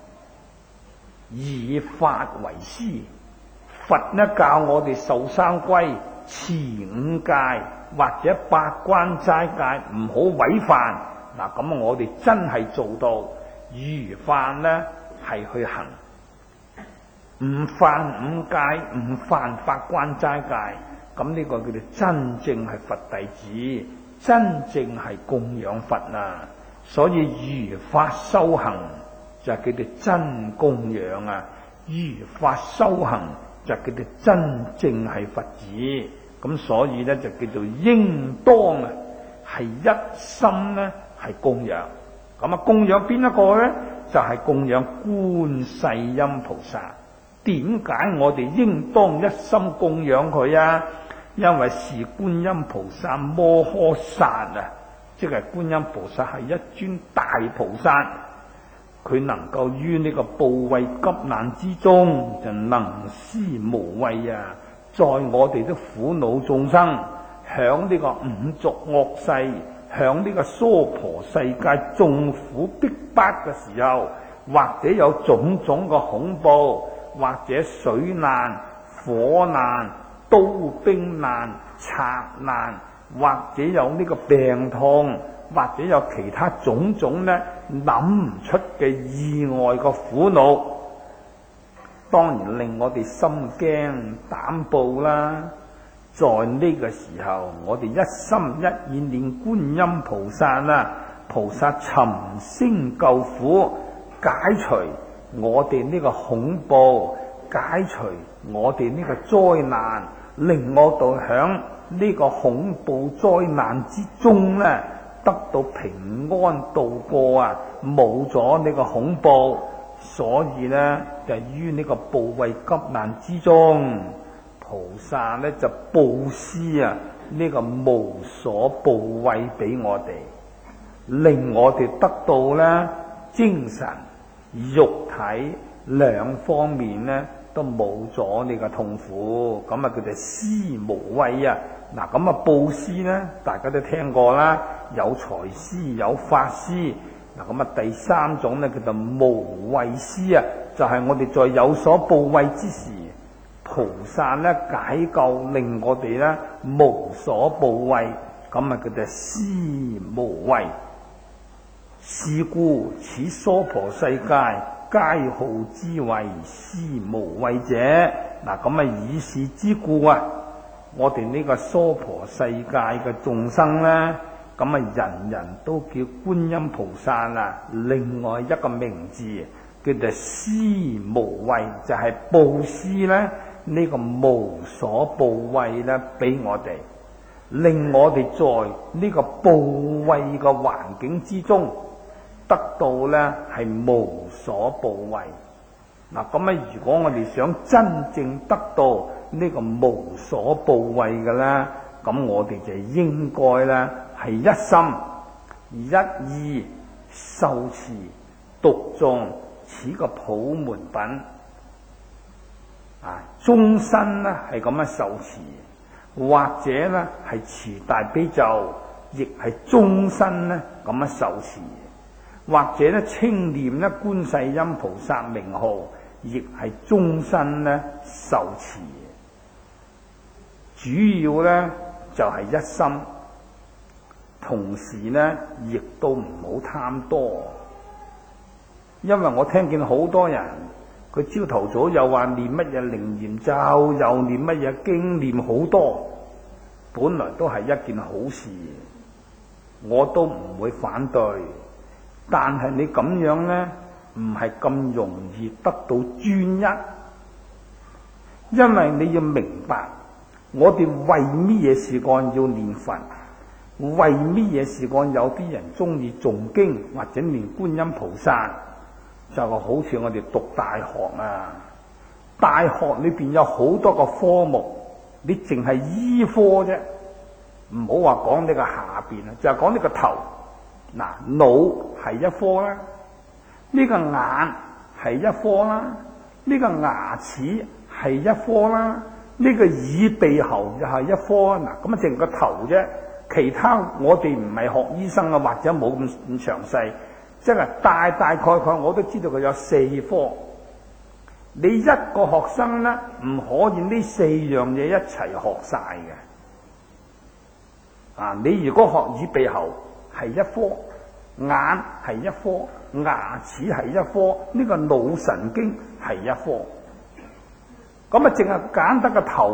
以法為師。佛呢教我哋受三歸、持五戒或者八關齋戒，唔好違犯。嗱，咁我哋真係做到如法呢係去行，唔犯五戒，唔犯八關齋戒。咁呢個叫做真正係佛弟子，真正係供養佛啊！所以如法修行就叫做真供養啊！如法修行就叫做真正係佛子。咁所以咧就叫做應當啊，係一心咧係供養。咁啊供養邊一個咧？就係、是、供養觀世音菩薩。點解我哋應當一心供養佢啊？因為是觀音菩薩摩訶薩啊，即係觀音菩薩係一尊大菩薩，佢能夠於呢個怖畏急難之中就能施無畏啊！在我哋的苦惱眾生，響呢個五濁惡世，響呢個娑婆世界眾苦逼迫嘅時候，或者有種種嘅恐怖，或者水難、火難、刀兵難、賊難，或者有呢個病痛，或者有其他種種呢諗唔出嘅意外嘅苦惱，當然令我哋心驚膽怖啦。在呢個時候，我哋一心一意念觀音菩薩啦，菩薩尋聲救苦，解除我哋呢個恐怖，解除我哋呢個災難，令我哋響呢個恐怖災難之中呢，得到平安度過啊，冇咗呢個恐怖。所以呢，就於呢個怖畏急難之中，菩薩呢就布施啊呢個無所怖畏俾我哋，令我哋得到呢精神、肉體兩方面呢都冇咗呢個痛苦，咁啊叫做施無畏啊！嗱，咁啊布施呢，大家都聽過啦，有財施，有法施。嗱，咁啊第三種呢，叫做無畏施啊，就係、是、我哋在有所怖畏之時，菩薩呢解救，令我哋呢無所怖畏，咁啊叫做施無畏。是故此娑婆世界，皆號之為施無畏者。嗱，咁啊以是之故啊，我哋呢個娑婆世界嘅眾生呢，咁啊人人都叫觀音菩薩啊，另外一個名字叫做施無畏，就係、是、布施咧呢、這個無所怖畏咧俾我哋，令我哋在呢個怖畏嘅環境之中得到咧係無所怖畏。嗱，咁啊如果我哋想真正得到呢個無所怖畏嘅咧，咁我哋就應該咧係一心一意受持讀誦此個普門品啊，終身呢係咁樣受持，或者呢係持大悲咒，亦係終身呢咁樣受持，或者呢稱念呢觀世音菩薩名號，亦係終身呢受持。主要呢就係一心，同時呢亦都唔好貪多。因為我聽見好多人，佢朝頭早又話念乜嘢靈言咒，又念乜嘢經，念好多，本來都係一件好事，我都唔會反對。但係你咁樣呢，唔係咁容易得到專一，因為你要明白，我哋為乜嘢事幹要念佛，為乜嘢事幹有啲人中意誦經或者念觀音菩薩。就好似我哋讀大學啊，大學裏邊有好多個科目，你淨係醫科啫，唔好話講呢個下邊啊，就係講呢個頭。嗱，腦係一科啦，呢個眼係一科啦，呢個牙齒係一科啦，呢個耳鼻喉就係一科。嗱，咁啊淨個頭啫，其他我哋唔係學醫生啊，或者冇咁咁詳細。即係大大概概我都知道佢有四科，你一個學生呢，唔可以呢四樣嘢一齊學晒嘅。啊，你如果學耳鼻喉係一科，眼係一科，牙齒係一科，呢個腦神經係一科，咁啊淨係揀得個頭